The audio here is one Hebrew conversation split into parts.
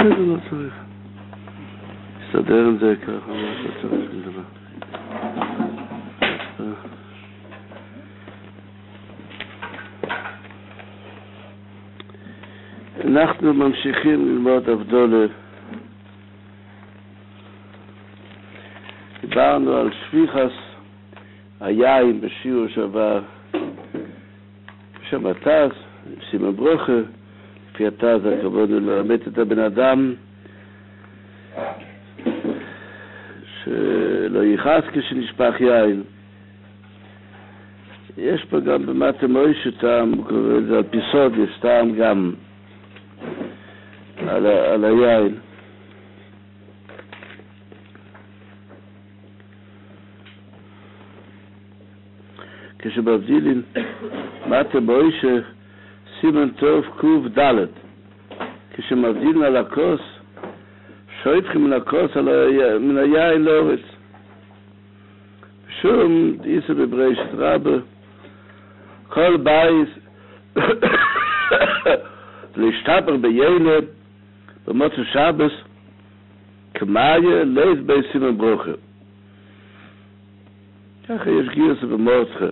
בסדר, לא צריך. מסתדר עם זה ככה, מה שצריך לדבר. אנחנו ממשיכים ללמוד הבדולה. דיברנו על שפיכס היין בשיעור שעבר בשם התז, סימן ברוכה. לפי התז הכבוד ללמד את הבן אדם שלא ייחס כשנשפך יין. יש פה גם במטה מוישה טעם, זה על פיסוד, יש טעם גם על היין. כשבבדילין מטה מוישה סימן טוב קוב דלת, כשמבדילין על הכוס שויתחים מן הכוס מן היין לאורץ. שום איסה בברשת רבה כל בייס להשתפר ביינה במוצא שבס כמאיה לית בי סימן ברוכה. ככה יש גירסה במוצא.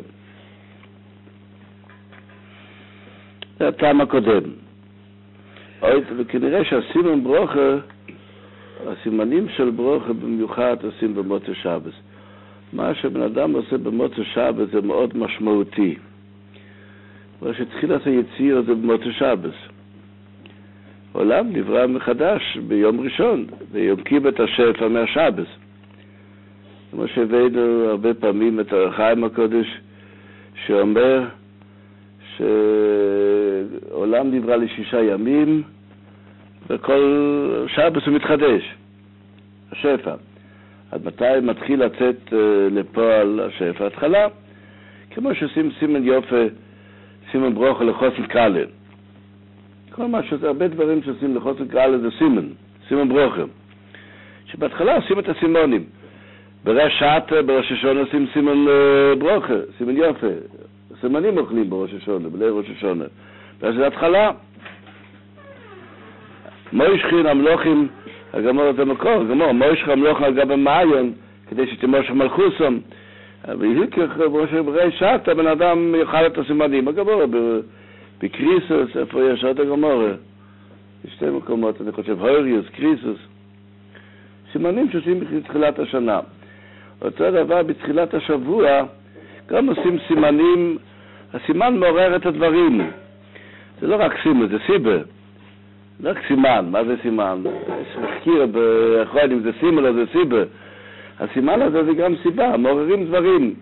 זה הטעם הקודם. וכנראה שהסימן ברוכה, הסימנים של ברוכה במיוחד עושים במוצא שבס. מה שבן אדם עושה במוצא שבס זה מאוד משמעותי. מה שתחילת היציר זה במוצא שבס. העולם נברא מחדש ביום ראשון, ביום קיבת השפע מהשבס. כמו שהבאנו הרבה פעמים את אור החיים הקודש, שאומר שעולם נברא ל6 ימים, וכל שבס הוא מתחדש, השפע. עד מתי מתחיל לצאת לפועל השפע? התחלה, כמו שעושים סימן יופי, סימן ברוכה לחוסן קלה. כל מה שזה, הרבה דברים שעושים לחוסן קלה זה סימן ברוכה. שבהתחלה עושים את הסימונים. בראש שעת, בראש השונה עושים סימן ברוכה, סימן יופי. סימנים אוכלים בראש השונה, בלי ראש השונה. ואז זה התחלה. מוישכין המלוכים, הגמור זה מקור, הגמור, מוישכין המלוכים על גבי מעיין, כדי שתמושך מלכוסם. והילכך בראש שעת, הבן אדם יאכל את הסימנים. הגמור, בקריסוס, איפה יש עוד הגמור? בשתי מקומות, אני חושב, הוריוס, קריסוס. סימנים שעושים בתחילת השנה. אותו דבר בתחילת השבוע, גם עושים סימנים, הסימן מעורר את הדברים. זה לא רק סימן, זה סיבה. לא רק סימן, מה זה סימן? יש מחקיר באחרון אם זה סימן או זה סיבה. הסימן הזה זה גם סיבה, מעוררים דברים.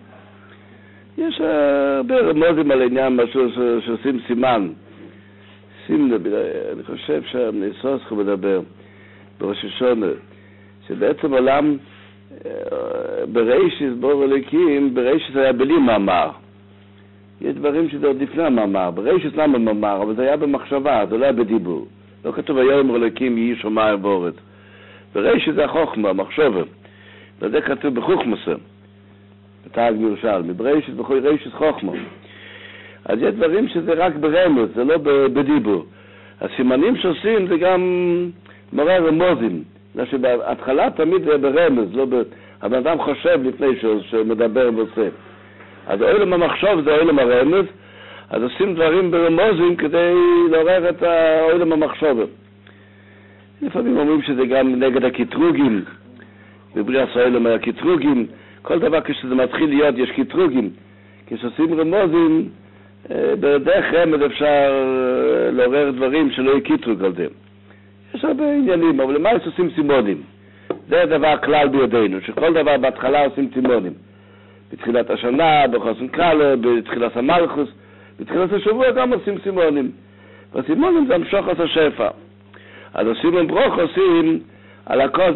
יש הרבה רמוזים על העניין שעושים סימן. אני חושב שהמניסוס מדבר בראש השונה. שבעצם עולם בראשית בור אלוקים, בראשית היה בלי מאמר. יש דברים שזה עוד לפני המאמר. בראשית למה מאמר, אבל זה היה במחשבה, זה לא היה בדיבור. לא כתוב היום אלוקים יהי שמיים וארץ. בראשית זה החוכמה, המחשבה. וזה כתוב בחוכמסה. בתג מירושלמי. בראשית בראשית חוכמה. אז יש דברים שזה רק ברמז, זה לא בדיבור. הסימנים שעושים זה גם מראה רמוזים. שבהתחלה תמיד זה ברמז, לא הבן אדם חושב לפני שמדבר ועושה. אז העולם המחשוב זה העולם הרמז, אז עושים דברים ברמוזים כדי לעורר את העולם המחשוב. לפעמים אומרים שזה גם נגד הקטרוגים, בבריאה העולם היה קטרוגים, כל דבר כשזה מתחיל להיות יש קטרוגים. כשעושים רמוזים, בדרך רמז אפשר לעורר דברים שלא יהיה קטרוג על זה. יש הרבה עניינים, אבל למה עושים סימונים? זה הדבר כלל בידינו, שכל דבר בהתחלה עושים סימונים. בתחילת השנה, בחוסן קלה, בתחילת המלכוס, בתחילת השבוע גם עושים סימונים. והסימונים זה המשוחס השפע. אז הסימון ברוך עושים על הכוס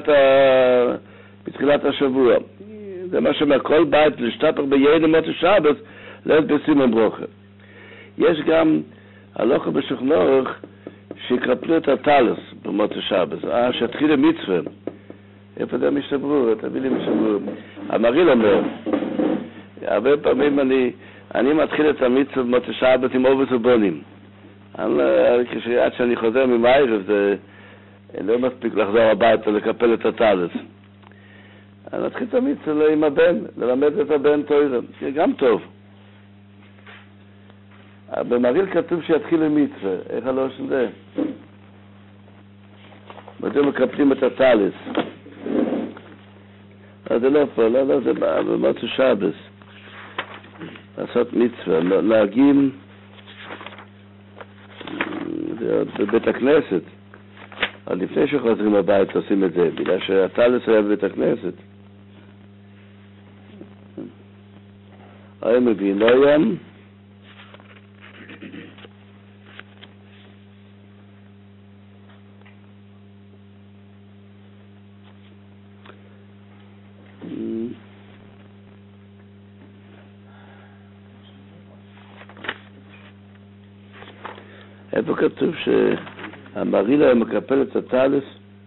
בתחילת השבוע. זה מה שאומר, כל בית להשתפר ביין מוצא שבס, להיות בסימון ברוך. יש גם הלכה בשוכנוך, שיקרפלו את הטלס במוצא שבס, שהתחיל המצווה. איפה זה משתברו? תביא לי משתברו. המריל אומר, הרבה פעמים אני מתחיל את המצווה במוצא שבס עם אובס ובונים. עד שאני חוזר ממערב, לא מספיק לחזור הביתה לקפל את הטלס. אז נתחיל את המצווה עם הבן, ללמד את הבן תורה. זה גם טוב. במהרי"ל כתוב שיתחיל עם מצווה. איך הלא של זה? מדוע מקפלים את הטלס? זה לא פה, לא, זה במוצאי שבת. לעשות מצווה, להגים בבית הכנסת. אבל לפני שחוזרים הבית עושים את זה, בגלל שהטלס היה בבית הכנסת. היום מבין, לא היום. איפה כתוב שהמהרי"ל היה מקפל את הטלס?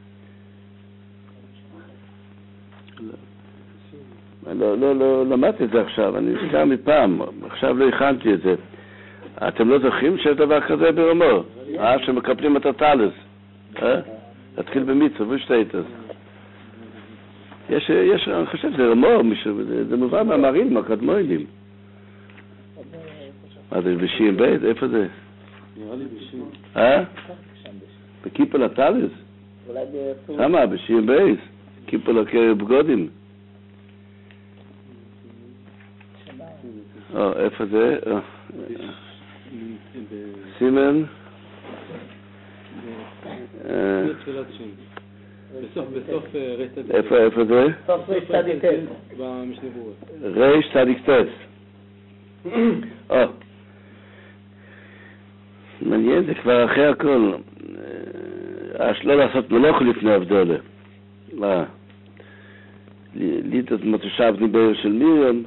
לא למדתי את זה עכשיו, אני נזכר מפעם, עכשיו לא הכנתי את זה. אתם לא זוכרים שיש דבר כזה ברמו? שמקפלים את הטלס. להתחיל במצווה, ושתייתס. יש, אני חושב, זה רמו, זה מובא מהמהרי"ל, מהקדמונים. מה זה, בשיעים בית? איפה זה? נראה לי בשיעים. בקיפל הטלס? שמה, בשיעים בית? קיפל הקרב בגודים. איפה זה? סימן? בסוף רשת. איפה זה? בסוף רשת צדיקת. במשנה ברורה. רשת צדיקת. מעניין, זה כבר אחרי הכל. לא לעשות מלוך לפני הבדולה. ליטות מותשב ניבר של מירם.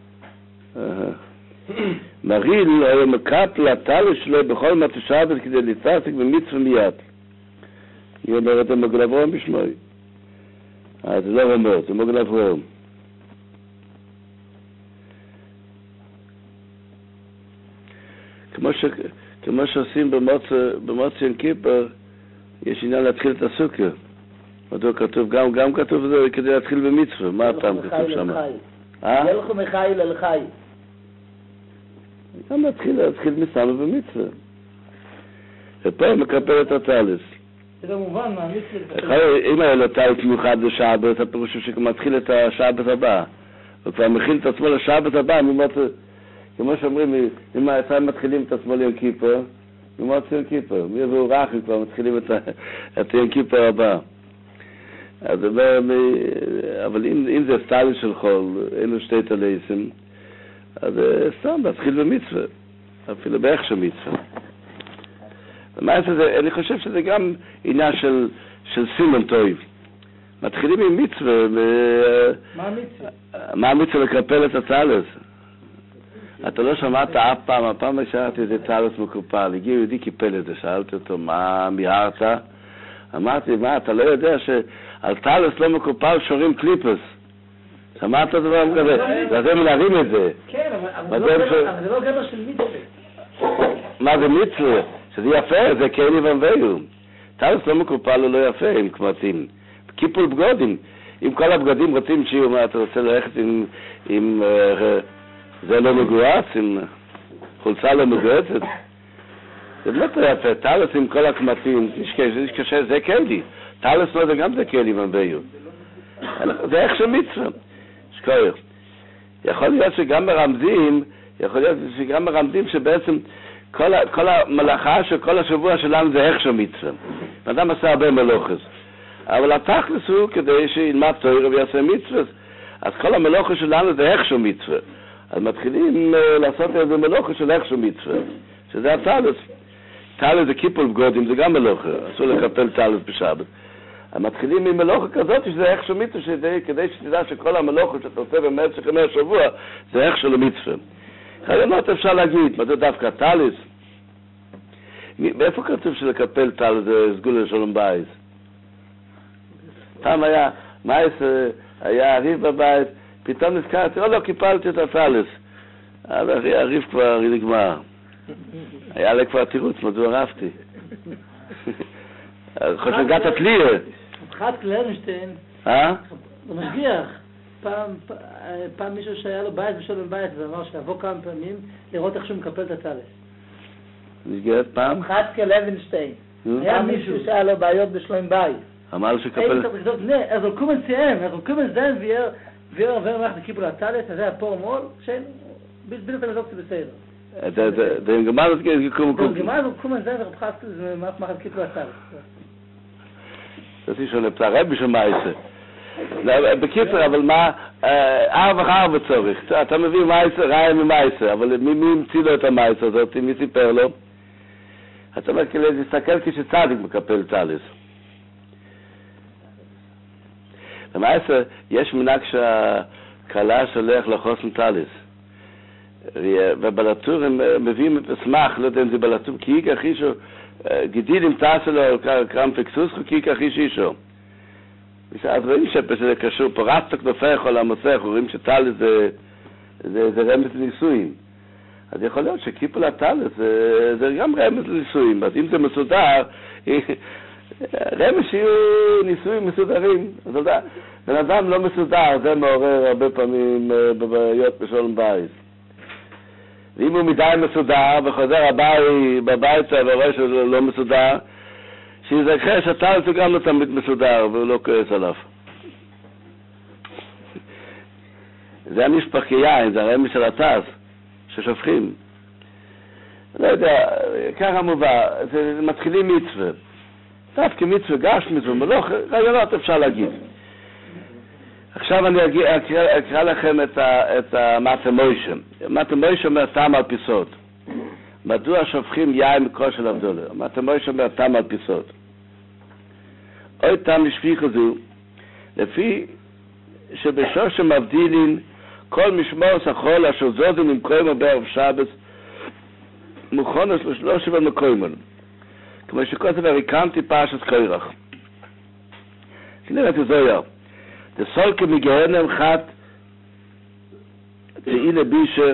מהרי"ל היה מקפל הטלס שלו בכל מותשבת כדי להתעסק במצווה מיד. היא אומרת מגל אברהם בשמוי. זה לא אומר, זה מגל אברהם. כמו שעושים במוצאי יום כיפור, יש עניין להתחיל את הסוכר. מדוע כתוב, גם כתוב זה כדי להתחיל במצווה. מה הפעם כתוב שם? ילכו מחיל אל חי. גם להתחיל מסתמה במצווה. ופה מקפל את הטלס. זה במובן מהמצווה. אם היה לו טלס מיוחד לשבת, הפירוש שמתחיל את השבת הבא. הוא כבר מכין את עצמו לשבת הבא, כמו שאומרים, אם העציים מתחילים את עצמו ליום כיפור, ממוצאי יום כיפור, מי יבואו רחם כבר מתחילים את יום כיפור הבא. אז אבל אם זה סטייל של חול, אלו שתי תלייסים, אז סתם, להתחיל במצווה, אפילו בהכשר מצווה. אני חושב שזה גם עניין של סימן טוב. מתחילים עם מצווה. מה המצווה לקפל את הטלס? אתה לא שמעת אף פעם, הפעם שאלתי איזה טלס מקופל, הגיע יהודי קיפל את זה, שאלתי אותו, מה מיהרת? אמרתי, מה, אתה לא יודע שעל טלס לא מקופל שורים קליפס? שמעת דבר כזה? אז הם להרים את זה. כן, אבל זה לא גדר של מצווה. מה זה מצווה? שזה יפה, זה קיילי ומביו. טלס לא מקופל הוא לא יפה עם קמצים. קיפול בגודים. אם כל הבגדים רוצים שיהיו, מה, אתה רוצה ללכת עם זה לא מגועץ, עם חולצה לא מגועצת. זה באמת יפה, טלס עם כל הקמצים, זה קשה, זה קיילי. טלס לא זה גם זה קיילי ומביו. זה איך שמצווה. שכויר. יכול להיות שגם מרמזים שבעצם כל המלאכה של כל השבוע שלנו זה איך שמצווה. אדם עשה הרבה מלוכס. אבל התכלס הוא כדי שילמד תורה ויעשה מצווה. אז כל המלוכה שלנו זה איך שמצווה. אז מתחילים לעשות איזה מלוכה של איך שמצווה. שזה הטלס. טלס זה קיפול בגודים, זה גם מלוכה. אסור לקפל טלס בשבת. מתחילים ממלוכה כזאת שזה איך של מצווה, כדי שתדע שכל המלוכה שאתה עושה במשך ימי השבוע זה איך של מצווה. חיינות אפשר להגיד, מה זה דווקא טלס? באיפה כתוב שלקפל טלס זה סגולה לשלום בייס? פעם היה הריב בבית, פתאום נזכרתי, לא קיפלתי את הטלס. אבל הריב כבר נגמר. היה לי כבר תירוץ, מדוע רבתי. חושגת התליה. חד קלרנשטיין, הוא משגיח. פעם מישהו שהיה לו בית בשלום בית ואמר שיבוא כמה פעמים לראות איך שהוא מקפל את הטלס. משגיח פעם? חד קלרנשטיין. היה מישהו שהיה לו בעיות בשלום בית. אמר שקפל... אז הוא קומן סיים, אז הוא קומן זן ויר עובר מערכת לקיפול הטלס, אז היה פור מול, בלבד את המזוק בסדר. זה גמר את קום קום. זה גמר את קומן זן ורבחת מערכת לקיפול הטלס. זה שונה פצע רבי של מייסה. בקיצר, אבל מה, ארבע צורך. אתה מביא מייסה, ראי ממייסה, אבל מי המציא לו את המייסה הזאת, מי סיפר לו? אתה אומר, להסתכל כשצדיק מקפל טלס. למעשה, יש מנהג שהקלה שולח לחוסן טלס. ובלטור הם מביאים מסמך, לא יודע אם זה בלטור, כי איכא חישו, גידיל עם טסה לו, קרם פקסוס, כי איכא חישו אישו. אז רואים שזה קשור, פורצת כנופך או למוסך, רואים שטלס זה רמז לניסויים. אז יכול להיות שקיפול הטלס זה גם רמז לניסויים. אז אם זה מסודר, רמז שיהיו ניסויים מסודרים. בן אדם לא מסודר, זה מעורר הרבה פעמים בבעיות בשלום בית. ואם הוא מדי מסודר וחוזר בבית ורואה שזה לא מסודר, שיזכר שהטלס הוא גם לא תמיד מסודר והוא לא כועס עליו. זה הנשפך כיין, זה הרמז של הטס ששופכים. לא יודע, ככה מובא, זה מתחילים מצווה. דווקא מצווה, גש מצווה, מלוך, רעיונות אפשר להגיד. עכשיו אני אקרא לכם את מטה מוישה. מטה מוישה אומר טעם על פיסות. מדוע שופכים יין מכושר הבדולה? מטה מוישה אומר טעם על פיסות. עוד טעם לשפיך זו, לפי שבשוש מבדילין כל משמור סחול אשר זוזים עם קוימר בערב שבת מוכנס לשלוש אבל מקוימר. כמו שכותב הריקנתי פרשת קורח. שנראה את זויר. דסולקה מגהנם חת תהילה בישה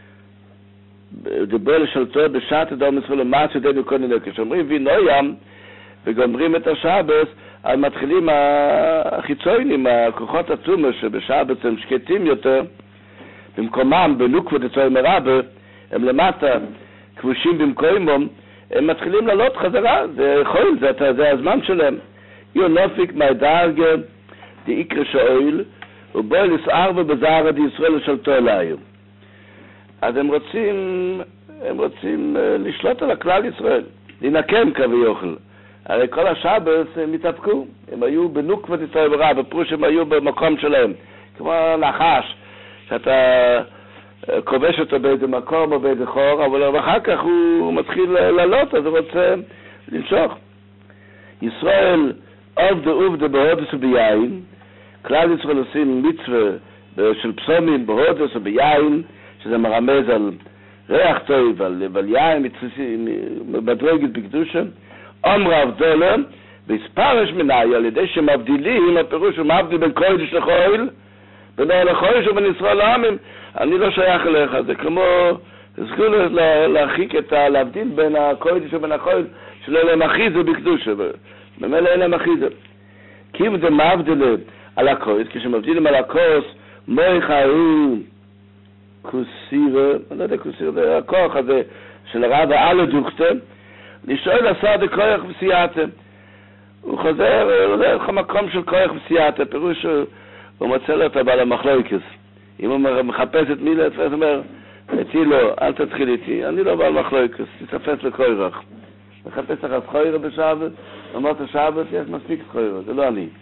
דבר לשלטו בשעת אדום מספר למעש ידינו כל נלך. כשאומרים וינוים וגומרים את השבת, אז מתחילים החיצונים, הכוחות התומר שבשבת הם שקטים יותר, במקומם בנוקווה דצוי מרבה, הם למטה כבושים במקומם, הם מתחילים לעלות חזרה, זה חול, זה הזמן שלהם. יו נופיק מהדרגה דאיקרא שאויל, ובוא לסער ובזער עד ישראל לשלטו אליי. אז הם רוצים לשלוט על הכלל ישראל, לנקם כביוכל. הרי כל השבת הם התאפקו, הם היו בנוקווה דצוי מרבה, פירוש הם היו במקום שלהם, כמו נחש, שאתה כובש אותו באיזה מקום או באיזה חור, אבל אחר כך הוא מתחיל לעלות, אז הוא רוצה למשוך. ישראל עובדה בהודס וביין, כלל ישראל עושים מצווה של פסומים בהודס וביין, שזה מרמז על ריח טוב, על יין, מדרגת בקדושה, עומר הבדולה, והספרש מנאי, על ידי שמבדילים, הפירוש הוא מבדיל בין קודש לחויל, בין לחויש ובין ישראל לעמים, אני לא שייך אליך, זה כמו, זכו להרחיק להבדיל בין הקודש ובין החויל, שלא להם אחיזה בקדושה, במילא אין להם אחיזה. כי אם זה מבדיל על הקודש, כשמבדילים על הכוס, מויך הוא כוסירה, אני לא יודע כוסירה, זה הכוח הזה של הרב העלה דוכתה, לשאול עשה דכוח וסייעתה. הוא חוזר, הולך המקום של כוח וסייעתה, פירוש הוא מוצא לו את הבעל המחלוקס. אם הוא מחפש את מילה, הוא אומר, איתי לא, אל תתחיל איתי, אני לא בעל מחלוקס, תתפס לכוירח. מחפש לך סחוירה בשבת, אמרת שבת, יש מספיק סחוירה, זה לא אני.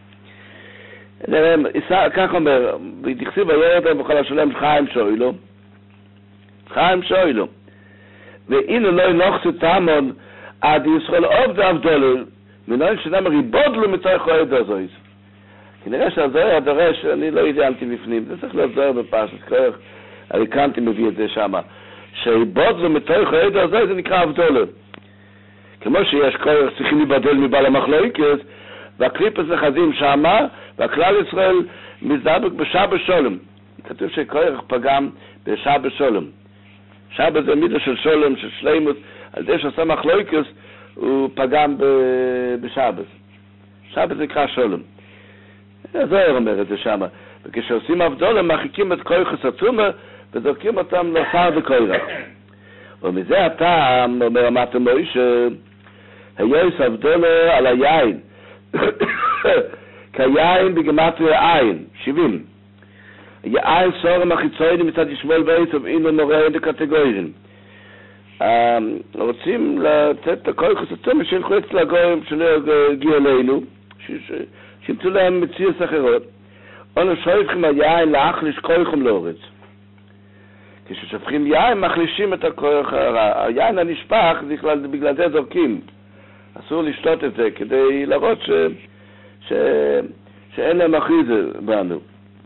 כך אומר, ותכסיב הירד בכל השלם חיים שוילו. ואינו לא ינוחסו תמון עד ישראל עובדה הבדולו, מנהל שנאמר ריבודלו מתוך העד הזויז. כנראה שהזוהר הדורש, אני לא עיינתי בפנים, זה צריך להיות זוהר בפרשת קורח, הריקנתי מביא את זה שמה, שריבודלו מתוך העד הזויז זה נקרא הבדולו. כמו שיש קורח צריכים להיבדל מבעל המחלוקס, והקליפס נחזים שמה, והכלל ישראל מזדבק בשבת שולם. כתוב שקורח פגם בשבת שולם. שבת זה מידה של שולם, של שלימות, על זה שעשה מחלוקס, הוא פגם בשבת. שבת זה נקרא שולם. זה אומר את זה שם. וכשעושים הבדולה, מרחיקים את כויחס עצומה, וזורקים אותם לשר וקוירח. ומזה הטעם, אומר אמרת מוישה, היוס הבדולה על היין. כיין בגמטריה עין, 70. יין סורם החיצוינים מצד ישמעאל ועשו, אינו נורא את הקטגוריים. רוצים לתת את הכויחס עצומה שילכו אצל הגויים שלא הגיעו אלינו, שימצאו להם מציאות אחרות. אנו שואפים היין להחליש כויחם לאורץ. כששופכים יין מחלישים את הכוח הרע. היין הנשפך בגלל זה זורקים. אסור לשתות את זה כדי להראות שאין להם אחיזה בנו.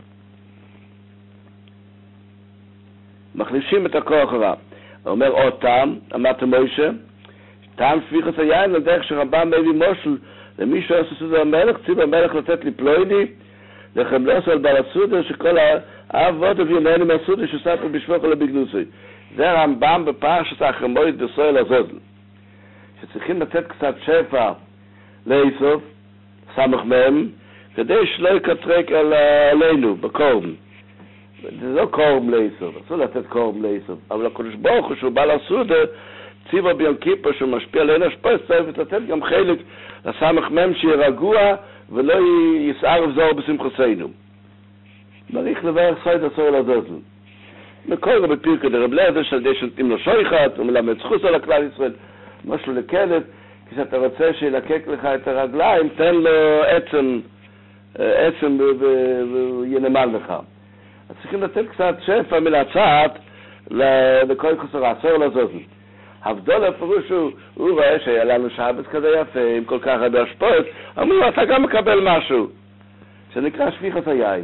מחלישים את הכוח הרע. אומר עוד טעם, אמרת מוישה, טעם שפיכת היין על דרך שרמב"ם מביא מושל למישהו עשו סודר המלך, ציב המלך לתת לי פלויני, לחמלוס על בעל הסודר שכל האבות הביאו נהנים מהסודר שספר בשבוך על הבגנוסי. זה רמב"ם בפרשת החמורית בסויל הזוזל. שצריכים לתת קצת שפע לאיסוף, סמך מהם, כדי שלא יקטרק עלינו בקורם. זה לא קורם לאיסוף, אסור לתת קורם לאיסוף. אבל הקדוש ברוך הוא שהוא בעל הסודר, ציבה ביום כיפר שהוא משפיע עלינו השפוס, צריך לתת גם חלק לסמך מהם שיהיה רגוע ולא יסער וזור בשמחוסנו. צריך לברך סויד הסויל הזוזל. מקור בפירקא דרב אליעזר שעל ידי שנותנים לו שויחת, הוא מלמד זכות על הכלל ישראל, משהו לכלב, כשאתה רוצה שילקק לך את הרגליים, תן לו עצם והוא ינמל לך. אז צריכים לתת קצת שפע מלצעת לכל חוסר הסויל לזוזל. הבדול הפירוש הוא רואה שהיה לנו שבת כזה יפה, עם כל כך הרבה השפעות, אמרו, אתה גם מקבל משהו, שנקרא שפיכת היין.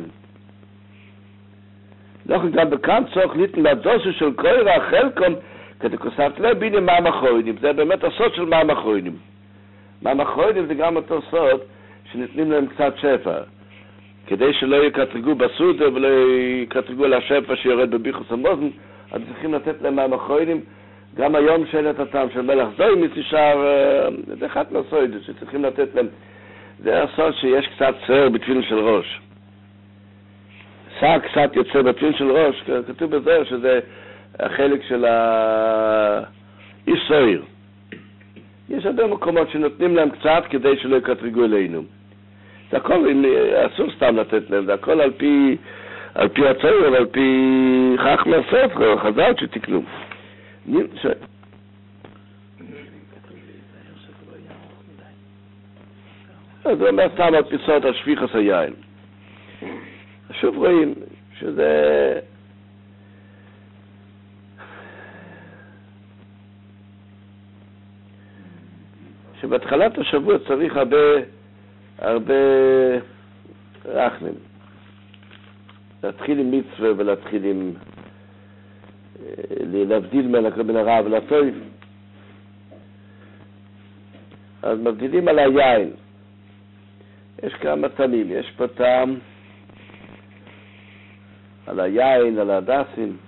לכן גם בכאן צורך ליתן לדוסו של קוירה חלקום, כדי כוספת לבינים מהמחוינים. זה באמת הסוד של מהמחוינים. מהמחוינים זה גם אותו סוד שנתנים להם קצת שפע, כדי שלא יקטרגו בסודה ולא יקטרגו על השפע שיורד בביחוס המוזן, אז צריכים לתת להם מהמחוינים. גם היום שאלת הטעם של מלך זוימיץ נשאר, זה אחד מהסוידות שצריכים לתת להם. זה הסוד שיש קצת סער בתפילין של ראש. סער קצת יוצא בתפילין של ראש, כתוב בזה שזה החלק של איש סוער. יש הרבה מקומות שנותנים להם קצת כדי שלא יקטרגו אלינו. זה הכל, אסור סתם לתת להם, זה הכל על פי הצויר, על פי חכמי הספר, חז"ל שתקנו. זה אומר סתם על פיסות על שפיכת היין. שוב רואים שזה שבהתחלת השבוע צריך הרבה רחמים. להתחיל עם מצווה ולהתחיל עם להבדיל בין הרע ולטוב. אז מבדילים על היין. יש כמה טעמים. יש פה טעם על היין, על הדסים.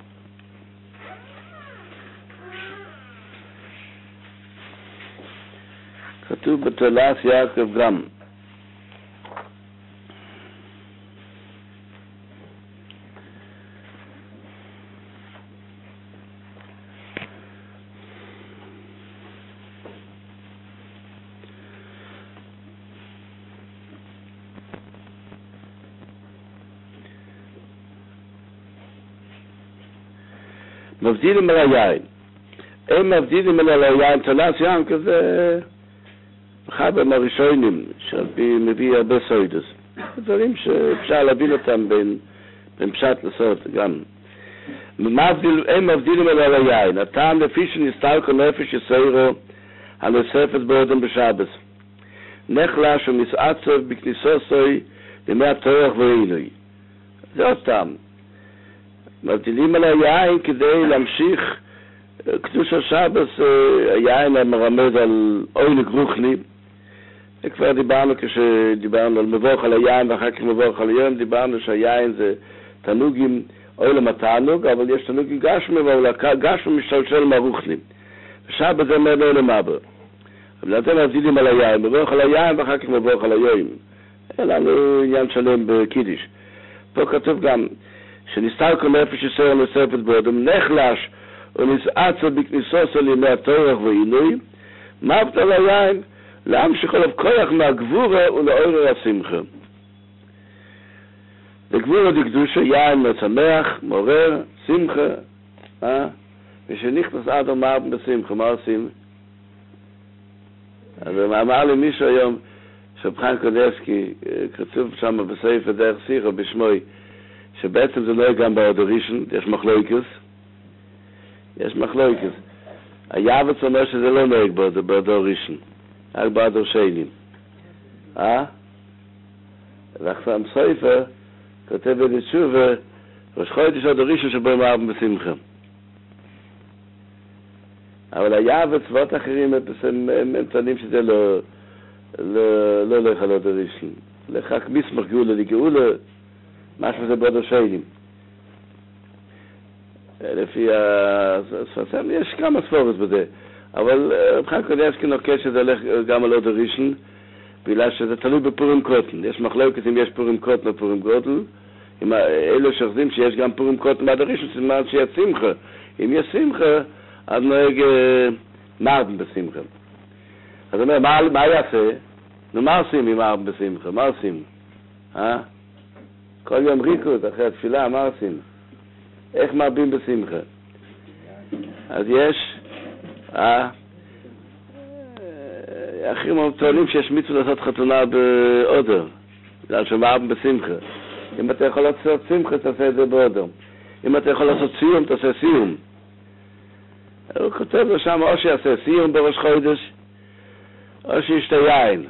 כתוב בתולס יעקב גם. מבדילים על היין. הם מבדילים על היין, תולס יעקב כזה אחד מהראשונים, שעל פי מביא הרבה סוידוס. דברים שאפשר להבין אותם בין פשט לסוד גם. הם מבדילים על היין. הטעם לפי שנסתלקו נפש יסיירו הנוספת באודם בשבס. נחלש ומסעצב בכניסוסוי לימי התורך ועינוי. זה עוד טעם. מבדילים על היין כדי להמשיך קדוש השבס, היין המרמז על עונג רוחני. כבר דיברנו כשדיברנו על מבוך על היין ואחר כך מבוך על היום, דיברנו שהיין זה תנוגים עולם התענוג, אבל יש תנוגים גשמי, אבל גשמי משתלשל מהרוחני. ושבס זה אומר לעולם הבא. אבל אתם מבדילים על היין, מבורך על היין ואחר כך מבורך על היום. אין לנו עניין שלם בקידיש. פה כתוב גם, שנסתר כל נפש ישראל נוספת באדם, נחלש ונסעצה בכניסו של ימי התורך ועינוי, מבטל היין, להמשיך עליו כוח מהגבורה ולעורר השמחה. לגבורה דקדושה, יין מצמח, מעורר, שמחה, ושנכנס אדם מרבים בשמחה, מה עושים? אז אמר לי מישהו היום, שבחן קודסקי, כתוב שם בספר דרך שיחה בשמוי, שבעצם זה לא יהיה גם באודורישן, יש מחלוקס. היעבץ אומר שזה לא נוהג באודורישן, רק באודור שנים. ועכשיו ספר כותב בתשובה, ראש חודש אודורישן שבו מרבים בשמחה. אבל היעבץ ועוד אחרים הם טוענים שזה לא הולך על אודורישן. לכך מסמך גאולה לגאולה, משהו זה באודור שנים. לפי הספרסם, יש כמה ספורות בזה, אבל בחן קודסקי נוקד שזה הולך גם על אודורישן, בגלל שזה תלוי בפורים קוטן. יש מחלוקת אם יש פורים קוטן או פורים גודל, עם אלו שחזים שיש גם פורים קוטן באודורישן, זה מעט שיהיה שמחה. אם יש שמחה, אז נוהג מרבים בשמחה. אז אומר, מה יעשה? נו, מה עושים עם מרבים בשמחה? מה עושים? כל יום ריקוד, אחרי התפילה, מה עושים? איך מרבים בשמחה? אז יש, אחרים טוענים שיש מצווה לעשות חתונה באודר, בגלל שמרבים בשמחה. אם אתה יכול לעשות שמחה, תעשה את זה באודר. אם אתה יכול לעשות סיום, תעשה סיום. הוא כותב לו שם, או שיעשה סיום בראש חודש, או שישתה יין.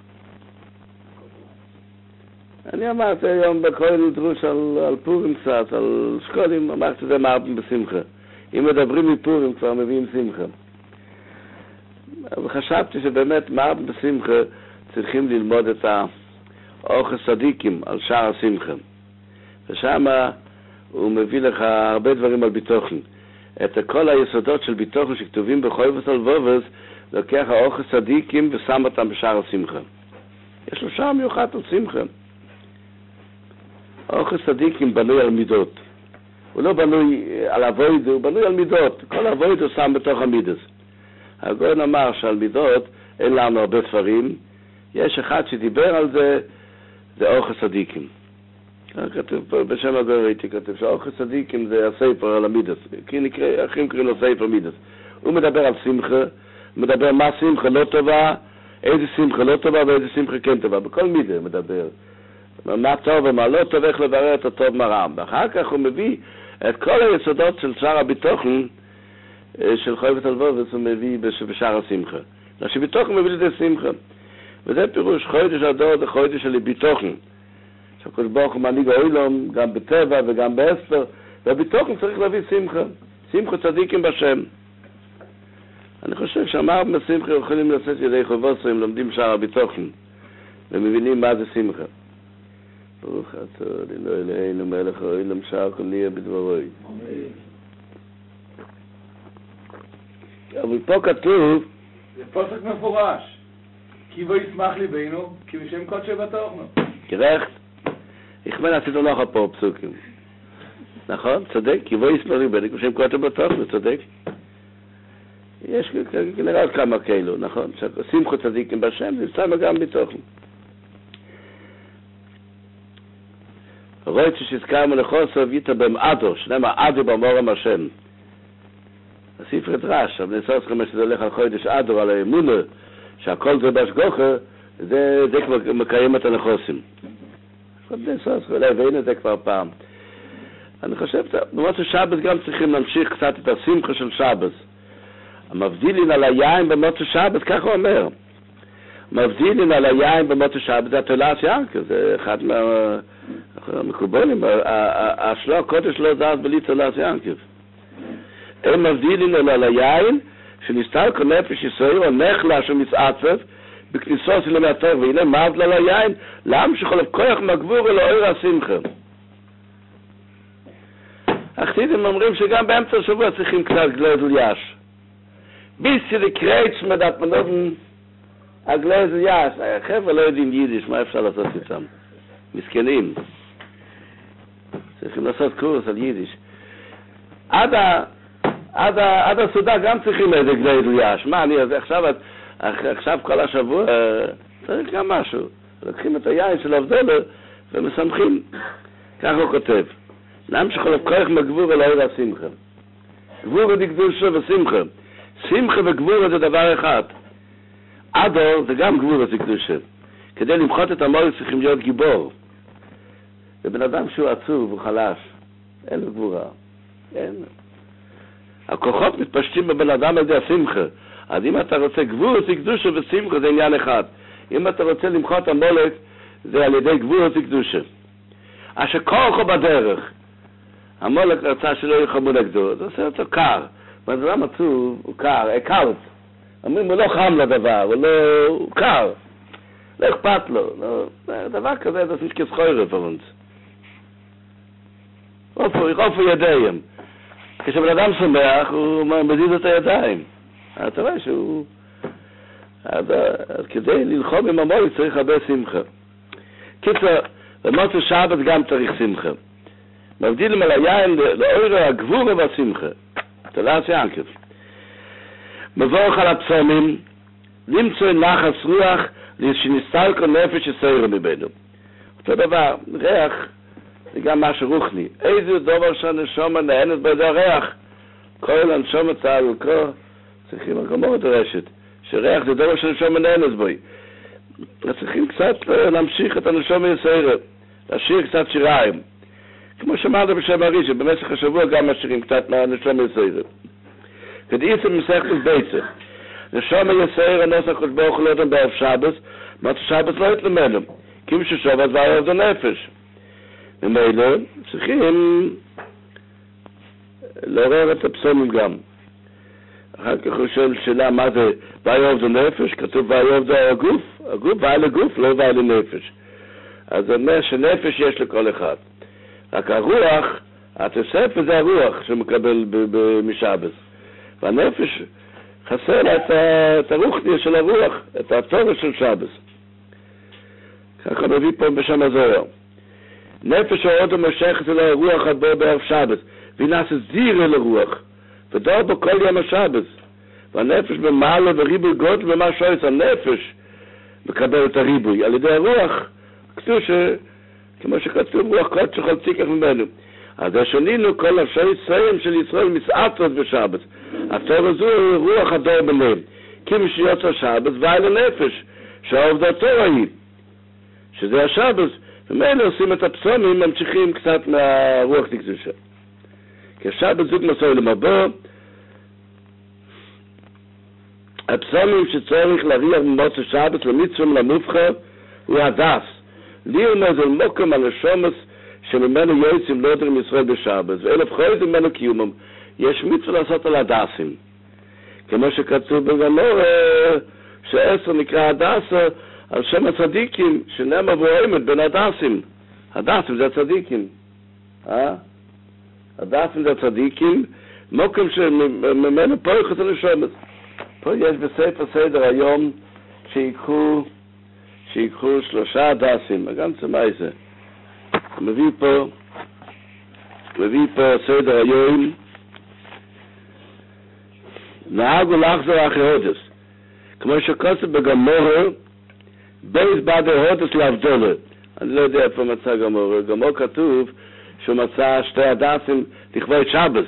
אני אמרתי היום בכל דרוש על פורים קצת, על שקולים, אמרתי שזה מרבים בשמחה. אם מדברים מפורים כבר מביאים שמחה. אבל חשבתי שבאמת מרבים בשמחה צריכים ללמוד את האורחס צדיקים על שער השמחה. ושם הוא מביא לך הרבה דברים על ביטוחן. את כל היסודות של ביטוחן שכתובים בחויבס על וובס, לוקח האורחס צדיקים ושם אותם בשער השמחה. יש לו שער מיוחד על שמחה. האורחס צדיקים בנוי על מידות. הוא לא בנוי על אבויד, הוא בנוי על מידות. כל אבויד הוא שם בתוך המידות. הגאון אמר שעל מידות אין לנו הרבה ספרים. יש אחד שדיבר על זה, זה אורחס צדיקים. כתוב פה בשם הגאון ראיתי, כתוב שהאורחס צדיקים זה הספר על המידות. כי אחרים קוראים לו ספר מידות. הוא מדבר על שמחה, מדבר מה שמחה לא טובה, איזה שמחה לא טובה ואיזה שמחה כן טובה. בכל מידה מדבר. מה טוב ומה לא טוב, איך לברר את הטוב מרם. ואחר כך הוא מביא את כל היסודות של שער הביטוחן של חויבת הלבובס, הוא מביא בשער השמחה. שביטוחן מביא לזה שמחה. וזה פירוש חודש הדור, זה חודש של ביטוחן. שהקדוש ברוך הוא מנהיג העולם, גם בטבע וגם באסתר, והביטוחן צריך להביא שמחה. שמחה צדיקים בשם. אני חושב שהמרבים בשמחה יכולים לצאת ידי חובוסרים, לומדים שער הביטוחן, ומבינים מה זה שמחה. ברוך אתה אלוהינו מלך העולם שהכל נהיה בדברוי. אבל פה כתוב, זה פוסק מפורש, כי בו ישמח ליבנו, כי בשם קודשי בתוכנו. כרחת, הכוון עשיתו לך פה פסוקים. נכון? צודק, כי בו ישמח ליבנו, כי בשם קודשי בתוכנו, צודק. יש כנראה עוד כמה כאלו, נכון? שמחו צדיקים בשם, זה שם גם בתוכנו. רואה שהזכרנו לחוסר ויתה במאדו, שנאמר אדו במורם השם. הספר דרש, אבל נסוס כמה שזה הולך על חודש אדו, על האמונה, שהכל זה בשגוחה, זה כבר מקיים את הנחוסים. נסוס, אולי הבאנו את זה כבר פעם. אני חושב, במוצא שבת גם צריכים להמשיך קצת את השמחה של שבת. המבדילין על היין במוצא שבת, כך הוא אומר. מבדילין על היין במוצא שבת, זה התולעת ינקה, זה אחד מהמקובולים, השלוח קודש לא דעת בלי תולעת ינקה. הם מבדילין על היין, שנסתר כל נפש ישראל, נחלש ומצעצב, בכניסו של המטר, והנה מבדל על היין, להמשיך עליו כוח מגבור אל אור השמחה. החסידים אומרים שגם באמצע השבוע צריכים קצת גלדל יש. ביס sie die Kreuz mit dat man הגלז יעש, חבר'ה לא יודעים יידיש, מה אפשר לעשות איתם? מסכנים. צריכים לעשות קורס על יידיש. עד הסעודה גם צריכים איזה גלז יעש. מה, אני עכשיו כל השבוע צריך גם משהו. לוקחים את היין של הבדלה ומסמכים. כך הוא כותב. להמשיך לכוח מגבור אל האור השמחה. גבור דקדושה ושמחה. שמחה וגבור זה דבר אחד. אדור זה גם גבור וקדושה. כדי למחות את המור צריכים להיות גיבור. ובן אדם שהוא עצוב, הוא חלש. אין לו גבורה. אין. הכוחות מתפשטים בבן אדם על ידי השמחה. אז אם אתה רוצה גבור וקדושה ושמחה זה עניין אחד. אם אתה רוצה למחות המולק זה על ידי גבור וקדושה. אשר כוחו בדרך. המולק רצה שלא יחמו נגדו. זה עושה אותו קר. בן אדם עצוב הוא קר, קלט. אומרים, הוא לא חם לדבר, הוא קר. לא אכפת לו. דבר כזה, זה nicht כסחוירה für uns. איפה ידיים. כשבן אדם שמח, הוא מזיז את הידיים. אתה רואה שהוא... אז כדי ללחום עם המולק צריך הרבה שמחה. קיצר, במוצאי שבת גם צריך שמחה. מבדילים על היין לאור הגבור והשמחה. תודה שיעקב. מבורך על הפסומים, למצוא נחס רוח, שנסתל כל נפש יסיירו מבנו. אותו דבר, ריח, זה גם משהו רוחני. איזה דבר שהנשמה נהנת בידי הריח? כל הנשמה צהל וכל, צריכים הגמור דרשת, שריח זה דבר שהנשמה נהנת בוי. צריכים קצת להמשיך את הנשמה יסיירו, להשאיר קצת שיריים. כמו שאמרת בשם הרי, שבמשך השבוע גם משאירים קצת מהנשמה יסיירו. כדאיצה מסכת ביצה. נשמה יסעיר הנוסח ברוך הוא לאדם בערב שבס, מה ששבס לא יתלמדם. כי מי ששבת וערב זה נפש. ומילא צריכים לעורר את הפסומים גם. אחר כך הוא שואל שאלה מה זה וערב זה נפש, כתוב וערב זה הגוף, הגוף ועל הגוף, לא ועל הנפש. אז זה אומר שנפש יש לכל אחד. רק הרוח, התוספת זה הרוח שמקבל משבס. והנפש חסר לה את הרוחניה של הרוח, את התורה של שבס. ככה מביא פה בשם הזוהר. נפש העוד המשכת אל הרוח עד בו בערב שבס, ונעשה זיר אל הרוח, ודור בו כל יום השבס. והנפש במעלה וריבוי גודל ומה שויס, הנפש מקבל את הריבוי. על ידי הרוח, קדושה, כמו שכתוב, רוח קודש כל ציקח ממנו. אז השנינו כל השוי סיים של ישראל מסעתות בשבת. התור הזו רוח הדור בלב. כי משיוצא שבת ואל הנפש, שהעובדתו היא, שזה השבת, ומאלה עושים את הפסומים, ממשיכים קצת מהרוח תקדושה. כי השבת זוג מסוי למבוא, הפסומים שצריך להריח ממוצא שבת למצום למובחר, הוא הדס. לי אומר זה מוקם על השומס, שממנו יועצים לא יודעים ישראל בשבת, ואלף חויז ממנו קיומם. יש מצווה לעשות על הדסים. כמו שכתוב בגמור, ש10 נקרא הדסה, על שם הצדיקים, שנאמר ואוהמת בין הדסים. הדסים זה הצדיקים. הדסים זה הצדיקים, מוקם שממנו פה יחד על השומס. פה יש בספר סדר היום, שיקחו 3 הדסים, גם צמאי זה. מביא פה סדר היום, נהגו לחזור אחרי הודס. כמו שכתוב בגמור, בייס בעד הודס להבדולה. אני לא יודע איפה מצא גמור. גמור כתוב שהוא מצא 2 הדסים לכבוד שבס.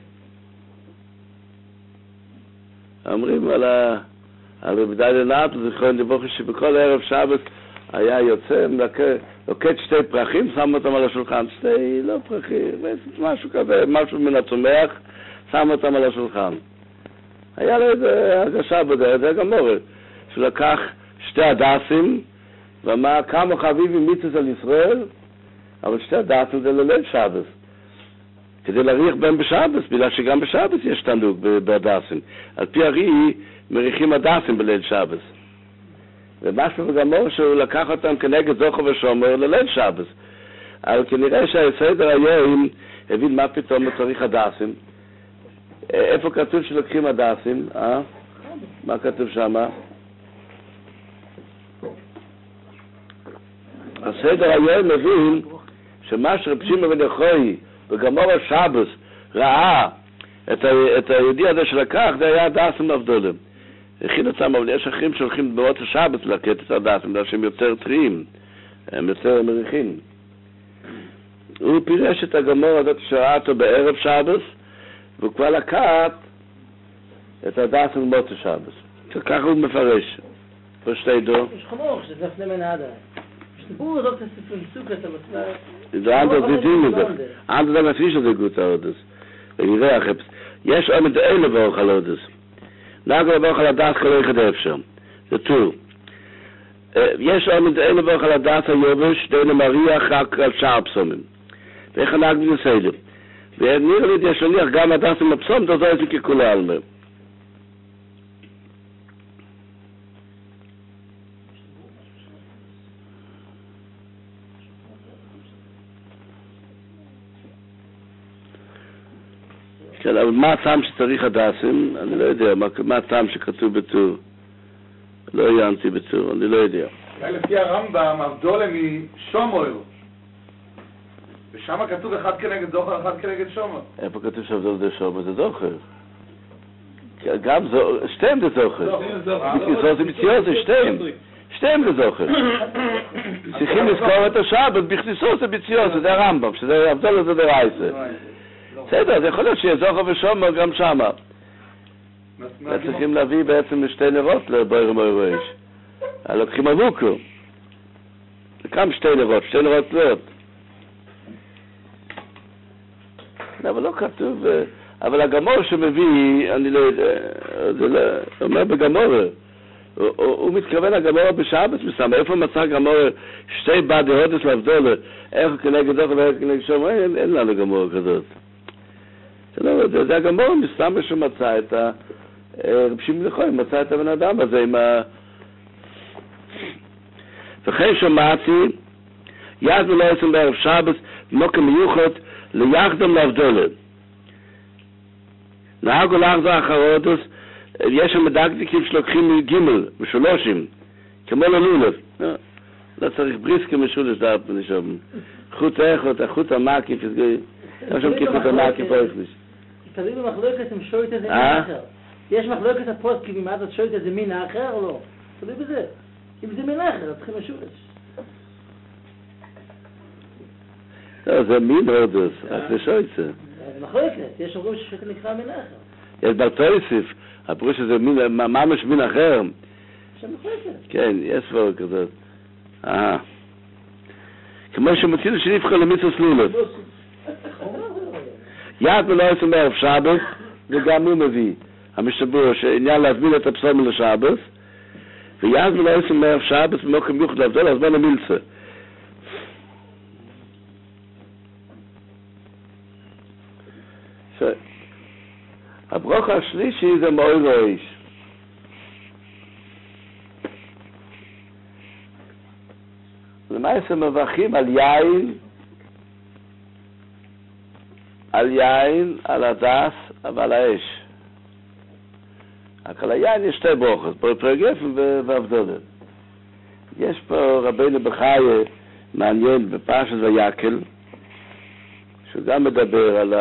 אומרים על רבי לנאט, זכרון דיווח שבכל ערב שבס היה יוצא, לוקט 2 פרחים, שם אותם על השולחן. 2, לא פרחים, משהו כזה, משהו מן הצומח, שם אותם על השולחן. היה לו איזה הרגשה בדרך, זה גמור, שלקח 2 הדסים, ואמר כמה חביבים מיצוס על ישראל, אבל 2 הדסים זה לליל שבס. כדי להריח בהם בשבס, בגלל שגם בשבס יש תענוג בהדסים. על פי הרי מריחים הדסים בליל שבס. ומשהו בגמור שהוא לקח אותם כנגד זוכר ושומר לליל שבס. אבל כנראה שהסדר היום הבין מה פתאום הוא צריך הדסים. איפה כתוב שלוקחים הדסים? מה כתוב שם? הסדר היום מבין שמה שרב שמעון בן יוחאי בגמור השבס ראה את היהודי הזה שלקח, זה היה הדסים הבדולים. הכין אותם, אבל יש אחרים שהולכים באות השבס לקט את הדסים, בגלל שהם יותר טריים, הם יותר מריחים. הוא פירש את הגמור הזאת שראה אותו בערב שבס, והוא כבר לקט את הדסים באות השבס. ככה הוא מפרש. Versteht Ich komme auch, das ist nicht mehr nada. Du sagst, es ist ein Zug, das ist der andere Dinge. Andere dann nicht so gut aus das. Ich sage, יש עוד אלה ברוך על הודס. נגו ברוך על הדעת כלא יחדף שם. זה טור. יש עוד אלה ברוך על הדעת היובש, דיינה מריח רק על שער פסומים. ואיך נגו בסדר. ונראה לי יש להניח גם הדעת עם הפסום, דו זה ככולה על מהם. כן, אבל מה הטעם שצריך הדסים? אני לא יודע, מה הטעם שכתוב בטור? לא עיינתי בטור, אני לא יודע. לפי הרמב"ם, הבדולה משומר, ושם כתוב אחד כנגד זוכר, אחד כנגד שומר. איפה כתוב שהבדולה זה שומר? זה זוכר. גם שתיים זה זוכר. זה מציאות, זה שתיים. שתיים זה זוכר. צריכים לזכור את השבת, בכניסות זה מציאות, זה הרמב"ם, שזה הבדולה זה דרייסה. בסדר, זה יכול להיות שיהיה זוכר ושומר גם שמה. צריכים להביא בעצם שתי נרות לבויר מוירוש. לוקחים אבוקו. זה כמה שתי נרות תלויות. אבל לא כתוב, אבל הגמור שמביא, אני לא יודע, זה לא, אומר בגמור, הוא מתכוון הגמור בשבת מסם, איפה מצא גמור שתי בדי הודס להבדולה, איך כנגד זוכר ואיך כנגד שומר, אין לנו גמור כזאת. זה הגמור מסתם שמצא את רב שמעון בן יוחאי, מצא את הבן אדם הזה עם וכן שמעתי יד ולא יצאים בערב שבת מוקם מיוחד ליחדם להבדולה. נהגו להחזר אחרודוס, יש שם מדקדיקים שלוקחים מגימל ושלושים כמו ללולב, לא צריך בריסקי משולש דאפ נשום חוט איכות, החוט המקיף לא שם כחוט המקיף אויכניש. תלוי במחלוקת אם שוית איזה מין אחר. יש מחלוקת הפוסקים אם את שוית איזה מין אחר או לא. תלוי בזה. אם זה מין אחר, צריכים לשולש. לא, זה מין רודוס, רק זה שוית זה. זה מחלוקת, יש אומרים ששוית נקרא מין אחר. יש ברטויסיף, הפירוש שזה ממש מין אחר. יש מחלוקת. כן, יש סבור כזאת. כמו שמצינו שנבחר למצווה סלולת. יד ולא יצאים בערב שבת, וגם הוא מביא המשתבר שעניין להזמין את הפסומים לשבת, ויד ולא יצאים בערב שבת ומוקם מיוחד להבדולה, אז בוא נמילצה. הברוך השלישי זה מאוי ראש. למעשה מברכים על יין, על הדס, ועל האש. רק על היין יש שתי ברוכות, פרגפן והבדולה. יש פה רבינו בחייה מעניין בפרשת ויקל, שהוא גם מדבר על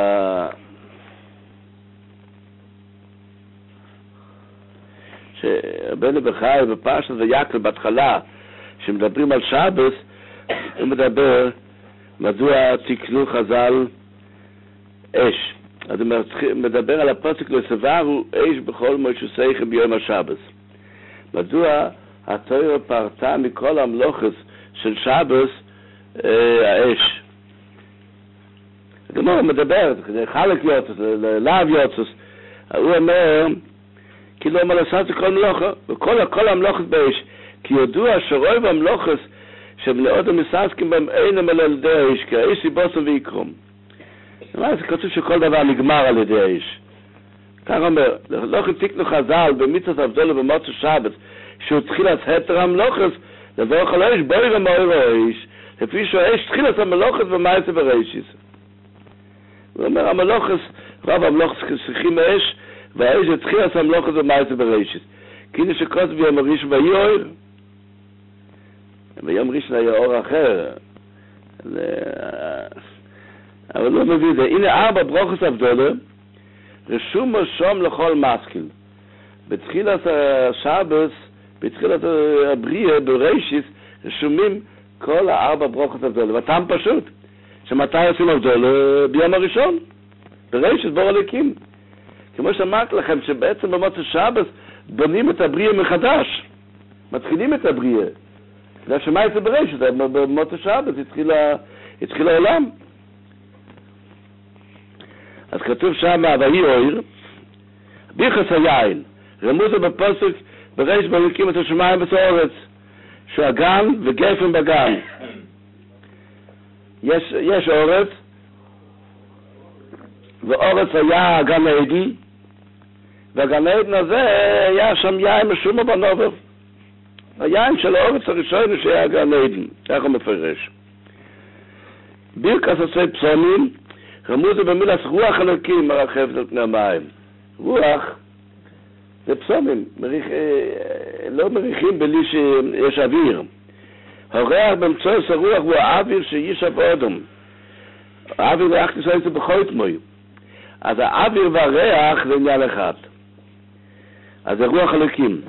שרבינו בחייה בפרשת ויקל בהתחלה, שמדברים על שבס, הוא מדבר מדוע תקנו חז"ל אש. אז הוא מדבר על הפסוק לא סברו אש בכל מושסייכם ביום השבס. מדוע התורה פרטה מכל המלוכת של שבס האש. הגמרא מדבר, כדי חלק יוצס, לאו יוצס, הוא אומר, כי לא מלסת כל מלוכה, וכל המלוכת באש, כי ידוע שרוב המלוכת שבני מסעסקים בהם אינם על ידי האש, כי האש יבוסם ויקרום. זה כתוב שכל דבר נגמר על ידי האש. כך אומר, לא תקנו חז"ל במצוות הבדולה במוצאי שבת, שהוא תחילת התר המלוכת, לברך על האש בוי ומאור האש, לפי שהאש תחילת המלוכת ומעשה בראשיס. הוא אומר, המלוכת, רוב המלוכת צריכים האש, והאש זה תחילת המלוכת ומעשה בראשיס. כאילו שכתוב יאמר איש ויוער, ביום ראשון היה אור אחר. אבל לא מביא את זה. הנה 4 ברוכות הבדולה, רשום שום לכל משכיל. בתחילת השבת, בתחילת הבריאה, בראשית, רשומים כל 4 ברוכות הבדולה. והטעם פשוט, שמתי עושים הבדולה? ביום הראשון. בראשית בור הליקים. כמו שאמרתי לכם, שבעצם במוצאי שבת בונים את הבריאה מחדש. מתחילים את הבריאה. זה שמה יצא בראשית, במוצאי שבת התחיל העולם. אז כתוב שם, ויהי אור, ביחס היין, רמוז בפסוק, בראשית בריקים את השמיים ואת הארץ, שהוא הגן וגפן בגן. יש אורץ, ואורץ היה גן עדן, והגן עדן הזה היה שם יין משום בנובר. היין של האורץ הראשון שהיה גן עדן, כך הוא מפרש. בירקס עושה פסומים, רמוז במילת רוח אלוקים מרחפת על פני המים. רוח זה פסומים, לא מריחים בלי שיש אוויר. הריח באמצעות הרוח הוא האוויר שישב אדם. האוויר ריח ניסויים זה בכל תמוי. אז האוויר והריח זה עניין אחד. אז זה רוח אלוקים.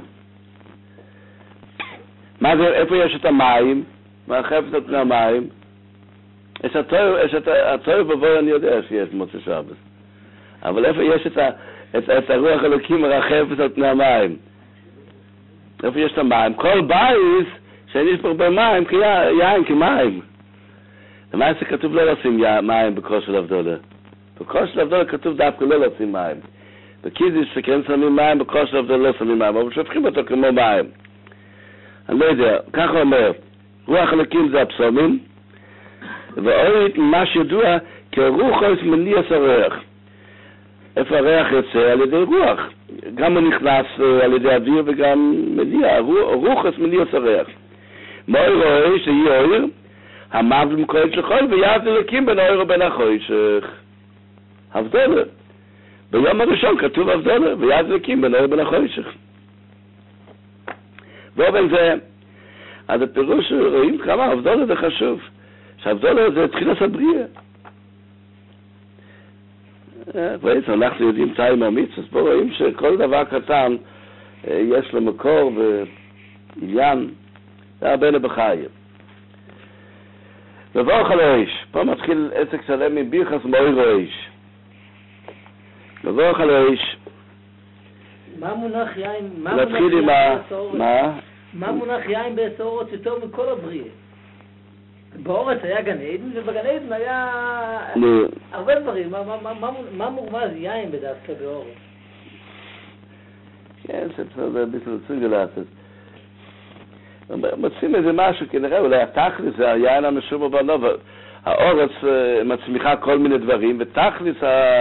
מה זה, איפה יש את המים? מרחפת על פני המים. יש הצורך בבוא, אני יודע שיש מוצאי שבת. אבל איפה יש את הרוח אלוקים מרחפת על פני המים? איפה יש את המים? כל בית שיש פה הרבה מים, יין כמים. למה זה כתוב לא לשים מים בכוס של הבדולה? בכוס של הבדולה כתוב דווקא לא לשים מים. בקידיש שכן שמים מים, בכוס של הבדולה לא שמים מים, אבל שופכים אותו כמו מים. אני לא יודע, ככה אומר, רוח אלוקים זה הפסומים, ואורית ממש ידוע כרוחוס מניע הריח. איפה הריח יוצא? על ידי רוח. גם הוא נכנס על ידי אוויר וגם מניע, רוחוס מניע הריח. מוי רואה שיהיה אור, המוות מקורת של חול, ויעד אלוקים בין האור ובין החושך. הבדלה. ביום הראשון כתוב הבדלה, ויעד אלוקים בין האור ובין החושך. ובן זה, אז הפירוש רואים כמה הבדלה זה חשוב. שהבדלה זה תחילת הבריאה. בעצם אנחנו יודעים תאים המצוות, פה רואים שכל דבר קטן יש לו מקור ועניין, זה הרבה בחיים. ובוך על האש, פה מתחיל עסק שלם מביחס מאור האש. ובוך על האש. מה מונח יין? נתחיל עם מה מונח יין בעשרות יותר מכל הבריאה? באורץ היה גן עדן, ובגן עדן היה הרבה דברים. מה מורמז יין בדווקא באורץ? כן, זה בסדר צוגלת. מוצאים איזה משהו, כנראה, אולי התכלס זה היין המשום ובנוב. האורץ מצמיחה כל מיני דברים, ותכלס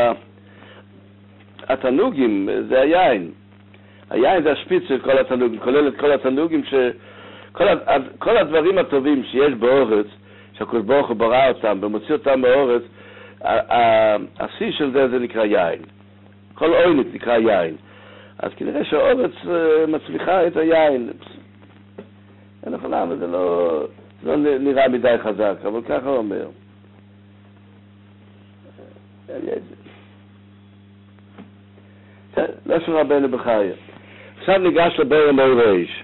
התנוגים זה היין. היין זה השפיץ של כל התנוגים, כולל את כל התנוגים כל הדברים הטובים שיש באורץ, שהקדוש ברוך הוא ברא אותם ומוציא אותם באורץ, השיא של זה נקרא יין. כל עוינית נקרא יין. אז כנראה שהאורץ מצליחה את היין. אין לך למה, זה לא נראה מדי חזק, אבל ככה הוא אומר. לא שורה רבנו בחייה. עכשיו ניגש לבר מאור האש.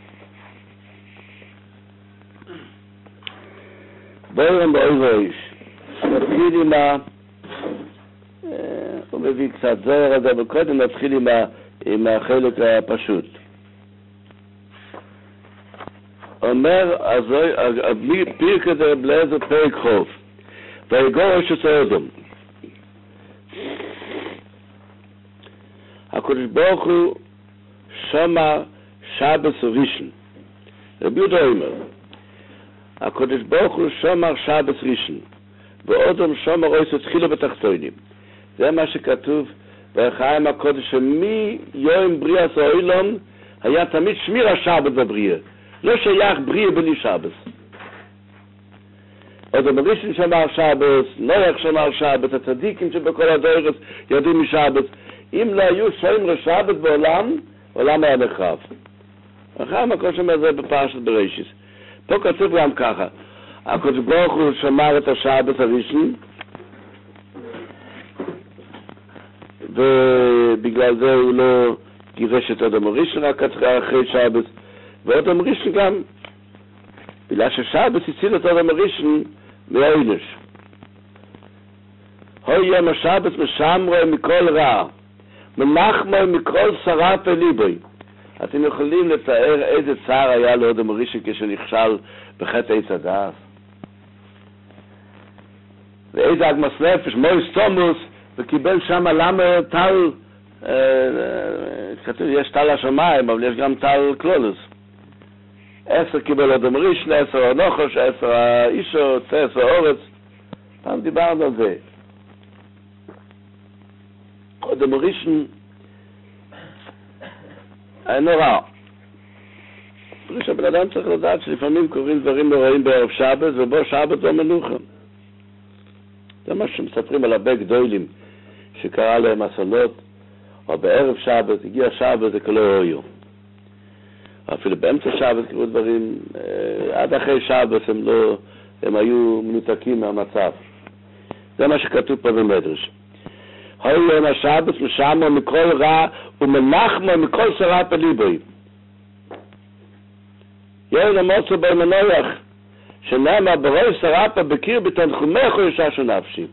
בר מאור האש. נתחיל הוא מביא קצת זוהר הזה, אבל קודם נתחיל עם החלק הפשוט. אומר, פרק הזה בלעזר פרק חוף. ויגור אש אדום. הקדוש ברוך הוא שמע שבת ראשון. רבי יהודה אומר, הקדוש ברוך הוא שמע שבת ראשון, ואדם שמע ראש התחילה בתחתונים. זה מה שכתוב בחיים הקודש, שמיום בריאת העולם היה תמיד שמיר השבת בבריאה. לא שייך בריאה בלי שבת. אדם ראשון שמע שבת, נוח שמע שבת, הצדיקים שבכל הדורות ידעו משבת. אם לא היו שומרי שבת בעולם, העולם היה נחרב. החיים הקודש אומר זה בפרשת בראשית. פה כתוב גם ככה, הקדוש ברוך הוא שמר את השבת הראשון, ובגלל זה הוא לא גירש את אדם הראשון רק אחרי שבת, ואדם הראשון גם, בגלל ששבת הציל את אדם הראשון מהעונש. הו יום השבת משמרו מכל רע, מנחמו מכל שרה פליבוי. אתם יכולים לתאר איזה צער היה לאדם הראשון כשנכשל בחטא עץ הדעת? ואיזה אגמס נפש, מויס תומוס, וקיבל שם למה טל, כתוב, יש טל השמיים, אבל יש גם טל קלולוס. 10 קיבל אדם ראשון, 10 הנוחש, 10 האישו, 10 אורץ. פעם דיברנו על זה. אדם ראשון היה נורא. הבן אדם צריך לדעת שלפעמים קוראים דברים נוראים בערב שבת, ובו שבת לא מנוחה. זה מה שמספרים על הרבה גדולים שקרה להם אסונות, או בערב שבת, הגיע שבת, זה כלא היו. אפילו באמצע שבת קראו דברים, עד אחרי שבת הם היו מנותקים מהמצב. זה מה שכתוב פה במדרש. היו יום השבת משמו מכל רע ומנחמו מכל שרה פליבוי. יהיה למוצא בו מנוח, שנאמר ברוי שרפה בקיר בתנחומך יששו נפשי.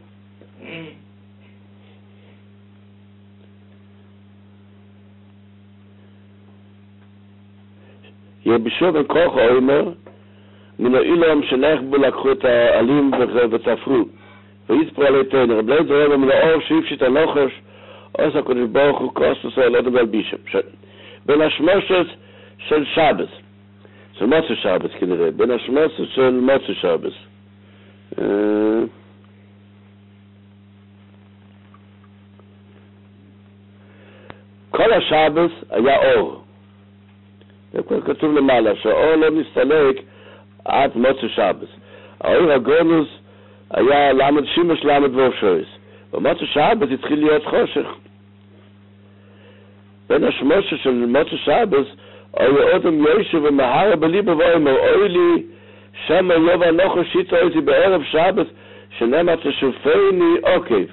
יבשו בן כוח האומר, מן האילום שנחבו לקחו את העלים ותפרו, ויספרו על איתנו, רב לית זורם מן האור שהפשיט הנוחש, עושה הקדוש ברוך הוא כוסוס האלודם והלבישם. בין השמושת של שבת, של מוצא שבת כנראה, בין השמושת של מוצא שבת. כל השבת היה אור. זה כתוב למעלה, שהאור לא מסתלק עד מוצא שבת. האור הגונוס היה למד שימש למד ואופשויס. במוצא שבת התחיל להיות חושך. בין השמושת של מוצא שבת, אוי אודם ישו ומהרה בליבו ואומר, אוי לי שם יוב הנוחו שיטו איתי בערב שבת, שנאמר תשופני עוקב.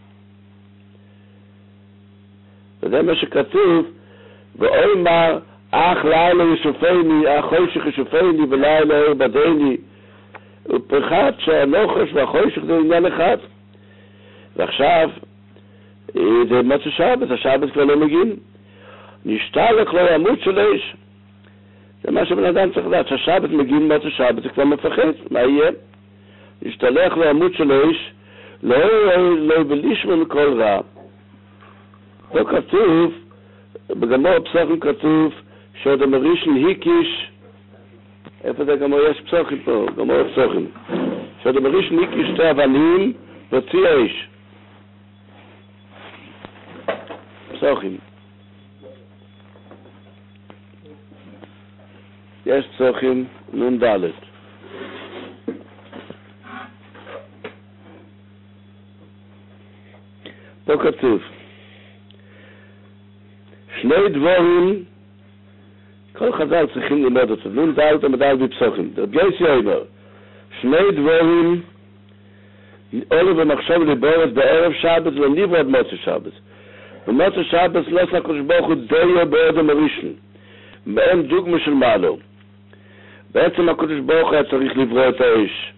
וזה מה שכתוב, ואוי מר, אך לילה ישופני, החושך ישופני ולילה ירבדני, ופחד שהנוחש והחושך זה עניין אחד. ועכשיו, זה מוצא שבת, השבת כבר לא מגיעים. נשתלך לא ימות של אש. זה מה שבן אדם צריך לדעת, שהשבת מגיעים מוצא שבת, זה כבר מפחד, מה יהיה? נשתלך לא ימות של אש, לא בלישמו מכל רע. פה כתוב, בגמור פסוחים כתוב, שאדם הראשון הקיש, איפה זה גמור? יש פסוחים פה, גמור פסוחים. שאדם הראשון הקיש 2 אבנים והוציא אש. פסוחים. יש פסוחים נ"ד. פה כתוב, 2 דבורים, כל חז"ל צריכים ללמוד אותו, נ"ד המדל בפסוחים. רבי יוסי אומר, 2 דבורים, עולו ומחשב לבורת בערב שבת ולניבו עד מוצא שבת. במוצא שבת לא עשה הקדוש ברוך הוא דיו באדם הראשון, מעין דוגמה של מעלו. בעצם הקדוש ברוך הוא היה צריך לברוא את האש.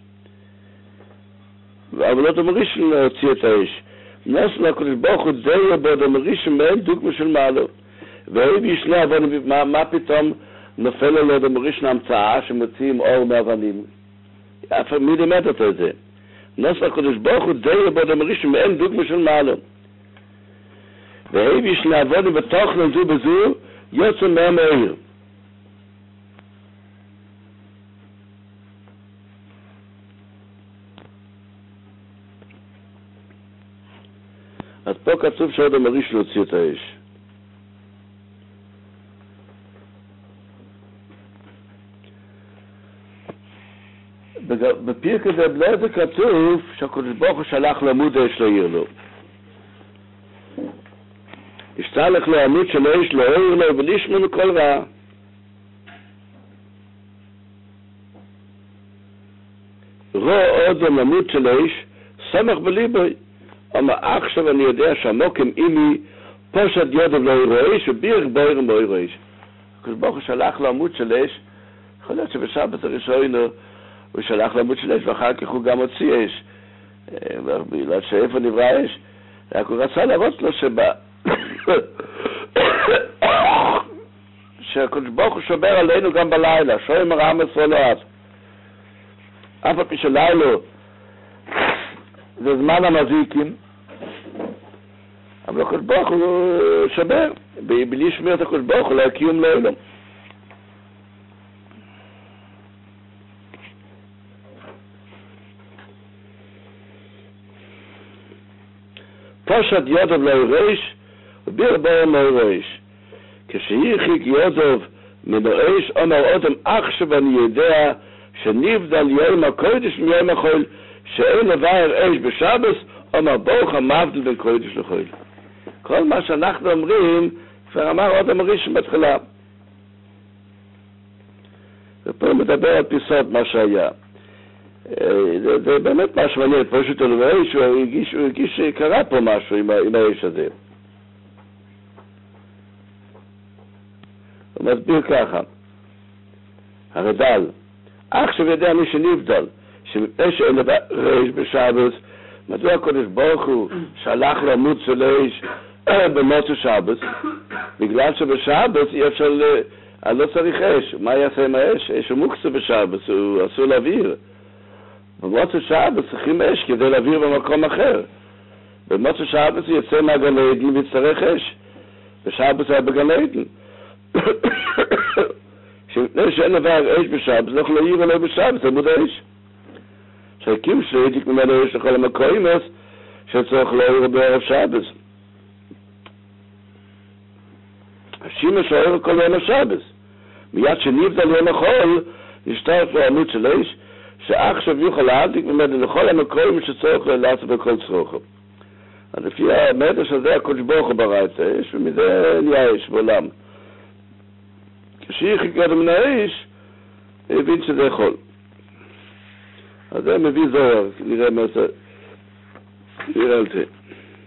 אבל אדם הראשון לא הוציא את האש. נעשה הקדוש ברוך הוא דיו באדם הראשון, מעין דוגמה של מעלו. והאם ישנה אבנים, מה פתאום נופל על אדם הראשון המצאה שמוציאים אור מאבנים? מי לימד אותו את זה? נעשה הקדוש ברוך הוא דיו באדם הראשון, מעין דוגמה של מעלו. והאם ישנה אבנים ותוכנן זו בזו, יוצא מהם העיר. אז פה כתוב שאדם הראשון הוציא את האש. בפרק הזה בלעד זה כתוב שהקדוש ברוך הוא שלח לעמוד האש לעיר לו. השתלך לעמוד של האש לעיר לו ולשמו מכל רע. רו אודם למות של איש, סמך בליבוי. אומר, עכשיו אני יודע שהמוקם אימי, פושט יודב לא יראה איש, ובירך בוירם לא יראה איש. כשברוך הוא שלח לעמוד של איש, יכול להיות שבשבת הראשון הוא שלח לעמוד של איש, ואחר כך הוא גם הוציא אש. בגלל שאיפה נברא אש, רק הוא רצה להראות לו שהקדוש ברוך הוא שומר עלינו גם בלילה, שומר עם ישראל אז. אף על פי שלילה זה זמן המזיקים, אבל הקדוש ברוך הוא שומר, בלי שמירת הקדוש ברוך הוא לא קיום לילה. פושט יודוב לא ירש, וביר בוהם לא ירש. כשהרחיק יודוב מן האש, אומר אודם עכשיו אני יודע שנבדל יום הקודש מיום החול, שאין לבאר אש בשבס, אומר ברוך המבדל בין קודש לחול. כל מה שאנחנו אומרים, כבר אמר אודם הראשון בתחילה. ופה מדבר על פיסות מה שהיה. זה באמת משהו מעניין, פשוט הוא הרגיש שקרה פה משהו עם האש הזה. הוא מסביר ככה, הרד"ל, עכשיו יודע מי שנבדל, שמפני שאין לבאר אש בשבס, מדוע הקדוש ברוך הוא שלח למות של אש במוצאי שבת? בגלל שבשבת אי אפשר, לא צריך אש. מה יעשה עם האש? אש הוא מוקצה בשבת, הוא אסור להעביר. במוצאי שבת צריכים אש כדי להעביר במקום אחר. במוצאי שבת יצא מהגן עדן ויצטרך אש. בשבת היה בגן עדן. שמפני שאין לבאר אש בשבת, לא יכול להעיר עליו בשבת, זה עמוד האש. שהקים שהייתיק ממנו אש לכל המקוים, שצריך להעיר בערב שבת. השמש אוהב כל יום השבת. מיד שנבדל יום החול, נשתרף לו עמוד של אש, שעכשיו יוכל להעתיק ממנו לכל המקוים שצריך לעשות בכל צרוכו. אז לפי המדרש הזה, הקדוש ברוך הוא ברא את האש, ומזה נהיה אש בעולם. כשהרחיק ידו מן האש, הבין שזה חול. אז זה מביא זוהר, נראה מה זה, נראה על זה.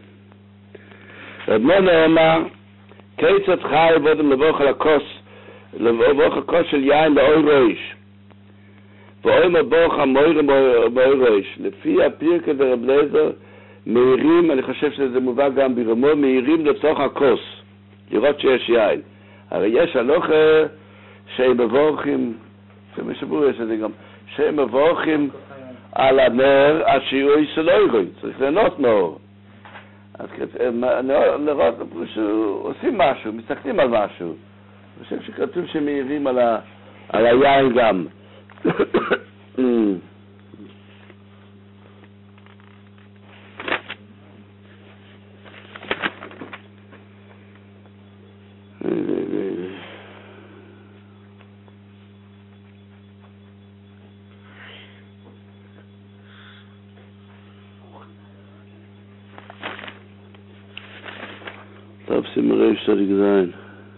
רב מונה אמר, כיצד חי בודם לבוך על הכוס, לבוך הכוס של יין לאוי ראש. ואוי מבוך המויר באוי ראש. לפי הפירקה ורב לייזר, מהירים, אני חושב שזה מובא גם ברמו, מהירים לתוך הכוס, לראות שיש יין. הרי יש הלוכה שהם מבורכים, שמשבור יש את זה גם, שהם מבורכים על הנר, עד שיהיו יסלוירוי, צריך ליהנות מאור. אז לראות, עושים משהו, מסתכלים על משהו. אני חושב שכתוב שמעירים על היין גם. טוב, סימרי שתריק זין.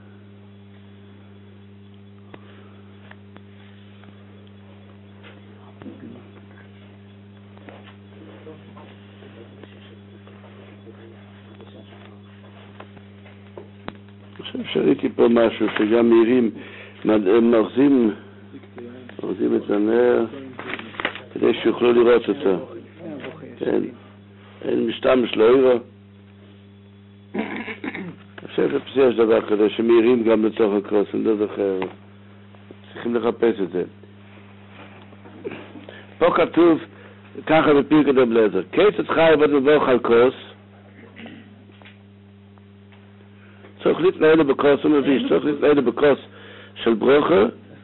אני חושב שראיתי פה משהו שגם מהירים, הם מרזים את הנר כדי שיוכלו לראות אותו. כן, אין משתמש לא יראה. אני חושב שיש דבר כזה שמהירים גם לתוך הכוס, אני לא זוכר, צריכים לחפש את זה. פה כתוב ככה בפרקת רב לייזר, כיצד חי בדבוך על כוס, צריך להתנהל בכוס, הוא מביא, צריך להתנהל בכוס של ברוכה.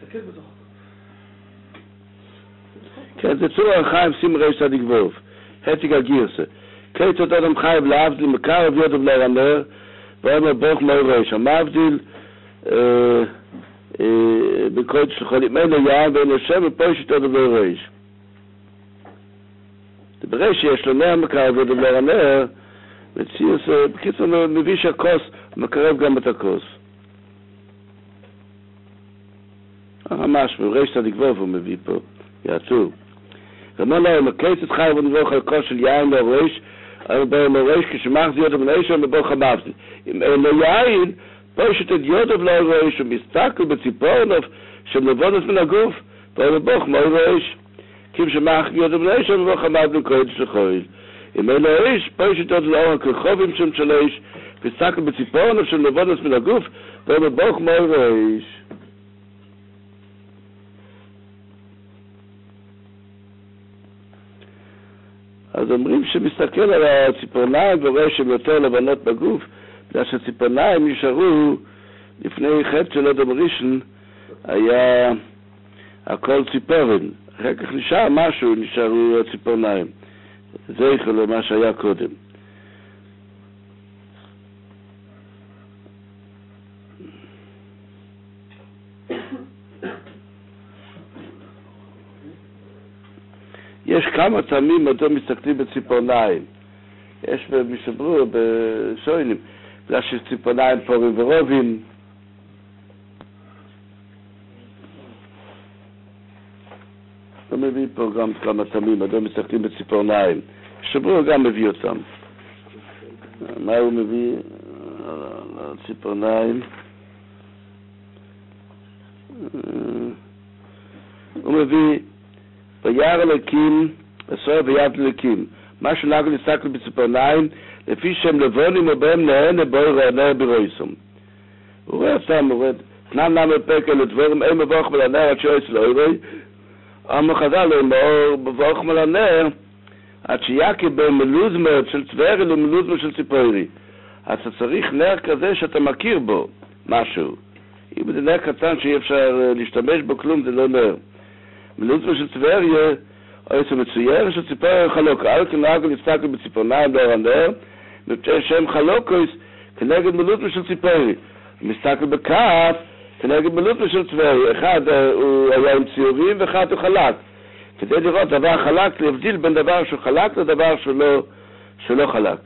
כן, זה צור החיים סימרי צדיק ווב, התיק הגירסה. כיצד אדם חייב להבדיל מקרב יודוב לרנר, ואומר ברוך לא ירש, המבדיל בקודש לחולים, אין לו יען ואין לו שם ופושט יודוב לא ירש. ברגע שיש לו נר מקרב יודוב לרנר, בקיצור מביא שהכוס מקרב גם את הכוס. ממש, ברגע צדיק ווב הוא מביא פה, יעצור. ואמר לו, מקייס את חי ונבוא חלקו של יין לראש, אבל בראש כשמח זה יודו בנשם ובוך המאפסן. אם אין לו יין, פשוט את יודו לראש, ומסתכל בציפורנוף, שמלבונס מן הגוף, ובוך מוי ראש. כי שמח יודו בנשם ובוך המאפסן קודש לחויל. אם אין לו ראש, פשוט את לאור הכרחובים שם של ראש, מסתכל בציפורנוף, שמלבונס מן הגוף, ובוך מוי ראש. אז אומרים שמסתכל על הציפורניים ורואה שהן יותר לבנות בגוף, בגלל שהציפורניים נשארו לפני חטא של אדם ראשון, היה הכל ציפורן. אחר כך נשאר משהו, נשארו הציפורניים. זה יכול למה שהיה קודם. יש כמה טעמים אותו מסתכלים בציפורניים. יש בשברו, בשוינים, בגלל שציפורניים פורים ורובים. הוא מביא פה גם כמה טעמים, אותו מסתכלים בציפורניים. בשברו גם מביא אותם. מה הוא מביא? הציפורניים. הוא מביא וירא אלוקים, בסור ויד אלוקים. מה שנהגו להסתכל בציפורניים, לפי שהם לבונים ובהם נהנה בוי נר ברויסום. הוא רואה אותם, הוא רואה, תנן נמר פקל לדבורם, אין מבוך מלנר עד שאויס לאוירוי, אמר חז"ל לאמור, מבוך מלנר, עד שיקי במלוזמר של צברי למלוזמר של ציפורי. אז אתה צריך נר כזה שאתה מכיר בו משהו. אם זה נר קטן שאי אפשר להשתמש בו כלום, זה לא נר. מלוזמר של צבריה, או איזה מצויר של ציפוריה חלוקה. אל כנהגו להסתכל בציפורניים לאור הנר, מפני שהם חלוקוס כנגד מלוזמר של ציפוריה. מסתכל בכף כנגד מלוזמר של צבריה. אחד הוא היה עם ציורים ואחד הוא חלק. כדי לראות דבר חלק, להבדיל בין דבר שהוא חלק לדבר שלא חלק.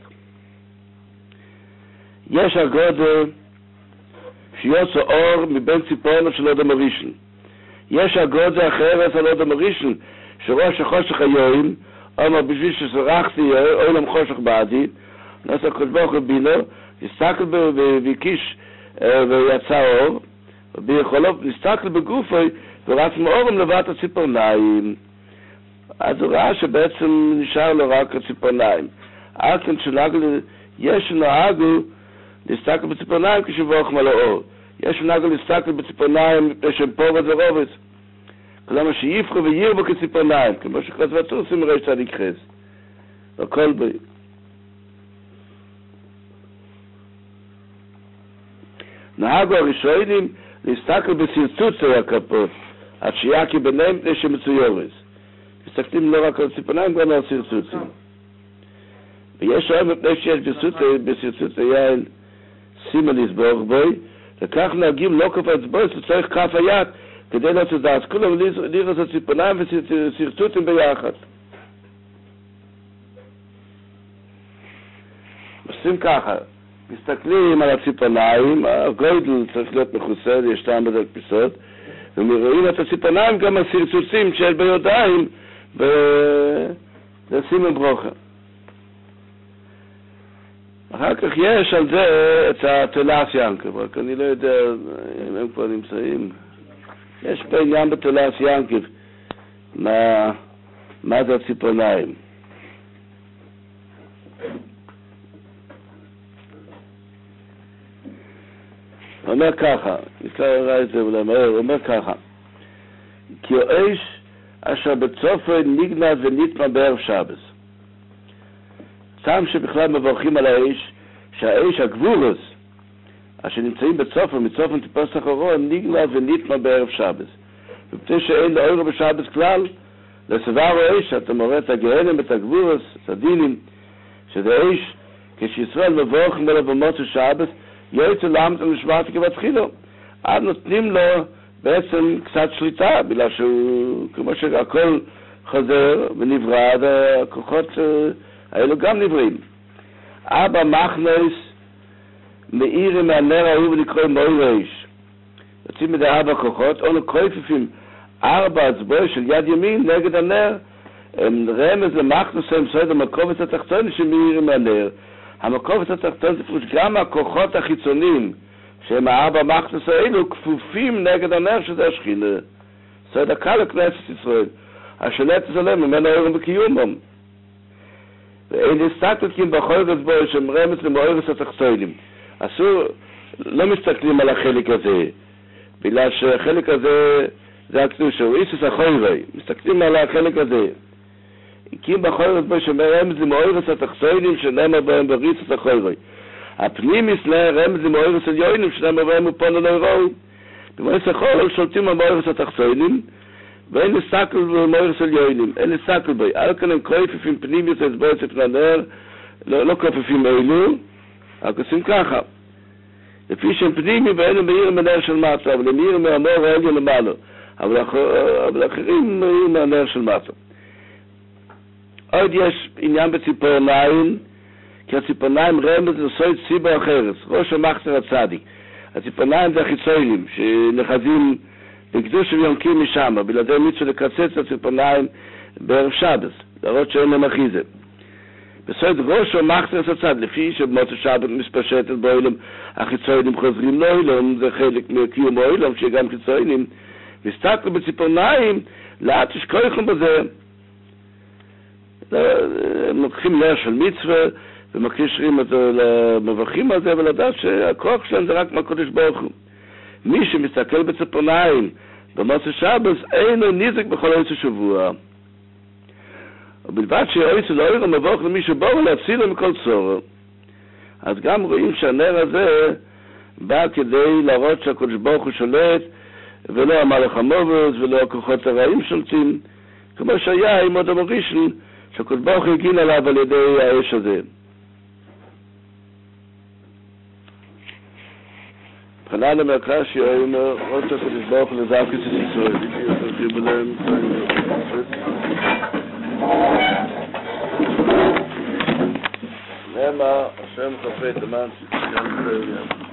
יש הגודל שיוצא אור מבין ציפורנו של אדם הראשון. יש הגודל אחרת על אדם הראשון, שראש החושך היום, אומר בשביל שסרחתי אולם חושך בעדי, נעשה קודבוך ובינו, הסתכל והקיש ויצא אור, וביכולו נסתכל בגופו ורץ מאורם לבט הציפורניים. אז הוא ראה שבעצם נשאר לו רק הציפורניים. אז כן יש נהגו להסתכל בציפורניים כשבוך מלאור. יש נהגו להסתכל בציפורניים מפני שהם פורט ורובץ. כלומר שיפחו וירבו כציפורניים, כמו שכתבתו עושים ראש צדיק חס. הכל בי. נהגו הראשונים להסתכל בסרצוצי הכפות, עד שייקי ביניהם מפני שמצויורס. מסתכלים לא רק על ציפורניים, גם על סרצוצים. ויש היום מפני שיש בסרצוצי יעל סימליס באורך בוי, וכך נהגים לא כף האצבעות, צריך כף היד, כדי לעשות דעת. כולם לראות את ציפורניים וסרצוצים ביחד. עושים ככה, מסתכלים על הציפורניים, הגודל צריך להיות מכוסה, יש טעם בדלפיסות, ומרואים את הציפורניים גם הסרצוצים שיש ביודיים, ולשים ברוכה. אחר כך יש על זה את התולס ינקב, רק אני לא יודע אם הם כבר נמצאים. יש פה עניין בתולס ינקב, מה זה הציפורניים. הוא אומר ככה, נקרא את זה אולי מהר, הוא אומר ככה, כי האש אשר בצופר נגנז ונטמע בערב שבס. טעם שבכלל מברכים על האש, שהאש הגבורס, אשר נמצאים בצופר, מצופר טיפוס אחרון, נגנז ונטמע בערב שבס. ובתי שאין לאור בשבס כלל, לסבר האש, אתה מורה את הגהנם, את הגבורס, את הדינים, שזה אש, כשישראל מברכים עליו במוצא שבס, יוצא לעמת המשמעת כבתחילו. אז נותנים לו בעצם קצת שליטה, בגלל שהוא, כמו שהכל חוזר ונברא, הכוחות האלו גם נבראים. אבא מחנס מאיר מהנר ההוא ונקרא מוי ראש. יוצאים מדי ארבע כוחות, או נקרויפים 4 אצבעות של יד ימין נגד הנר, רמז למחנוס הם סוד המקובץ התחתון שמאירים הנר. המקובץ התחתון זה פרוש גם הכוחות החיצוניים שהם הארבע מחנוס האלו כפופים נגד הנר שזה השכינה. סוד הקל לכנסת ישראל. השולט עליהם ממנו אורם וקיומם. ואין הסתכלים בכל גזבור שהם רמז למאורס התחתונים. אסור, לא מסתכלים על החלק הזה, בגלל שהחלק הזה זה הקדושה, הוא איסוס החוירי, מסתכלים על החלק הזה. כי בכל גזבור שהם רמז למאורס התחתונים שנאמר בהם בריסוס החוירי. הפנימיס רמז למאורס עליונים שנאמר בהם ופונו לאירוי. במאורס החוירי שולטים על מאורס התחתונים, ואין לסתכל במאורס עליונים, אין לסתכל בו. על כאן הם כופפים פנימיס הסבור ספר הנר, לא כופפים אלו, רק עושים ככה. לפי שהם פנימי ואין מאירים מהנר של מטה, אבל הם מאירים מהמור העליון למעלה. אבל אחרים מאירים מהנר של מטה. עוד יש עניין בציפורניים, כי הציפורניים רמז לסוד סיבה אחרת, ראש המחסר הצדיק. הציפורניים זה החיצונים, שנחזים לקדוש ויונקים משם, בלעדי מצווה לקצץ את הציפורניים בערב שבת, להראות שאין להם אחיזה. בסוד ראש המחסר הצדיק, לפי שבמוצא שבת מספשטת באוילם, החיצונים חוזרים לאוילם, זה חלק מקיום האוילם, שגם חיצונים, מסתכלו בציפורניים, לאט שכויכם בזה. הם לוקחים נר של מצווה, ומקשרים את זה למברכים על זה, ולדעת שהכוח שלהם זה רק מהקדוש ברוך הוא. מי שמסתכל בציפורניים במוצא שבת, אינו נזק בכל עץ השבוע. ובלבד שהעץ לא יראה מבוך למי שבואו להציל מכל צורך. אז גם רואים שהנר הזה בא כדי להראות שהקדוש ברוך הוא שולט, ולא המלך המובס, ולא הכוחות הרעים שולטים, כמו שהיה עם אדם הראשון, שהקדוש ברוך הוא הגין עליו על ידי האש הזה. חנן המקרשי אומר, עוד הקדוש ברוך הוא לזעקת את ישראל, נאמר, השם חפץ למען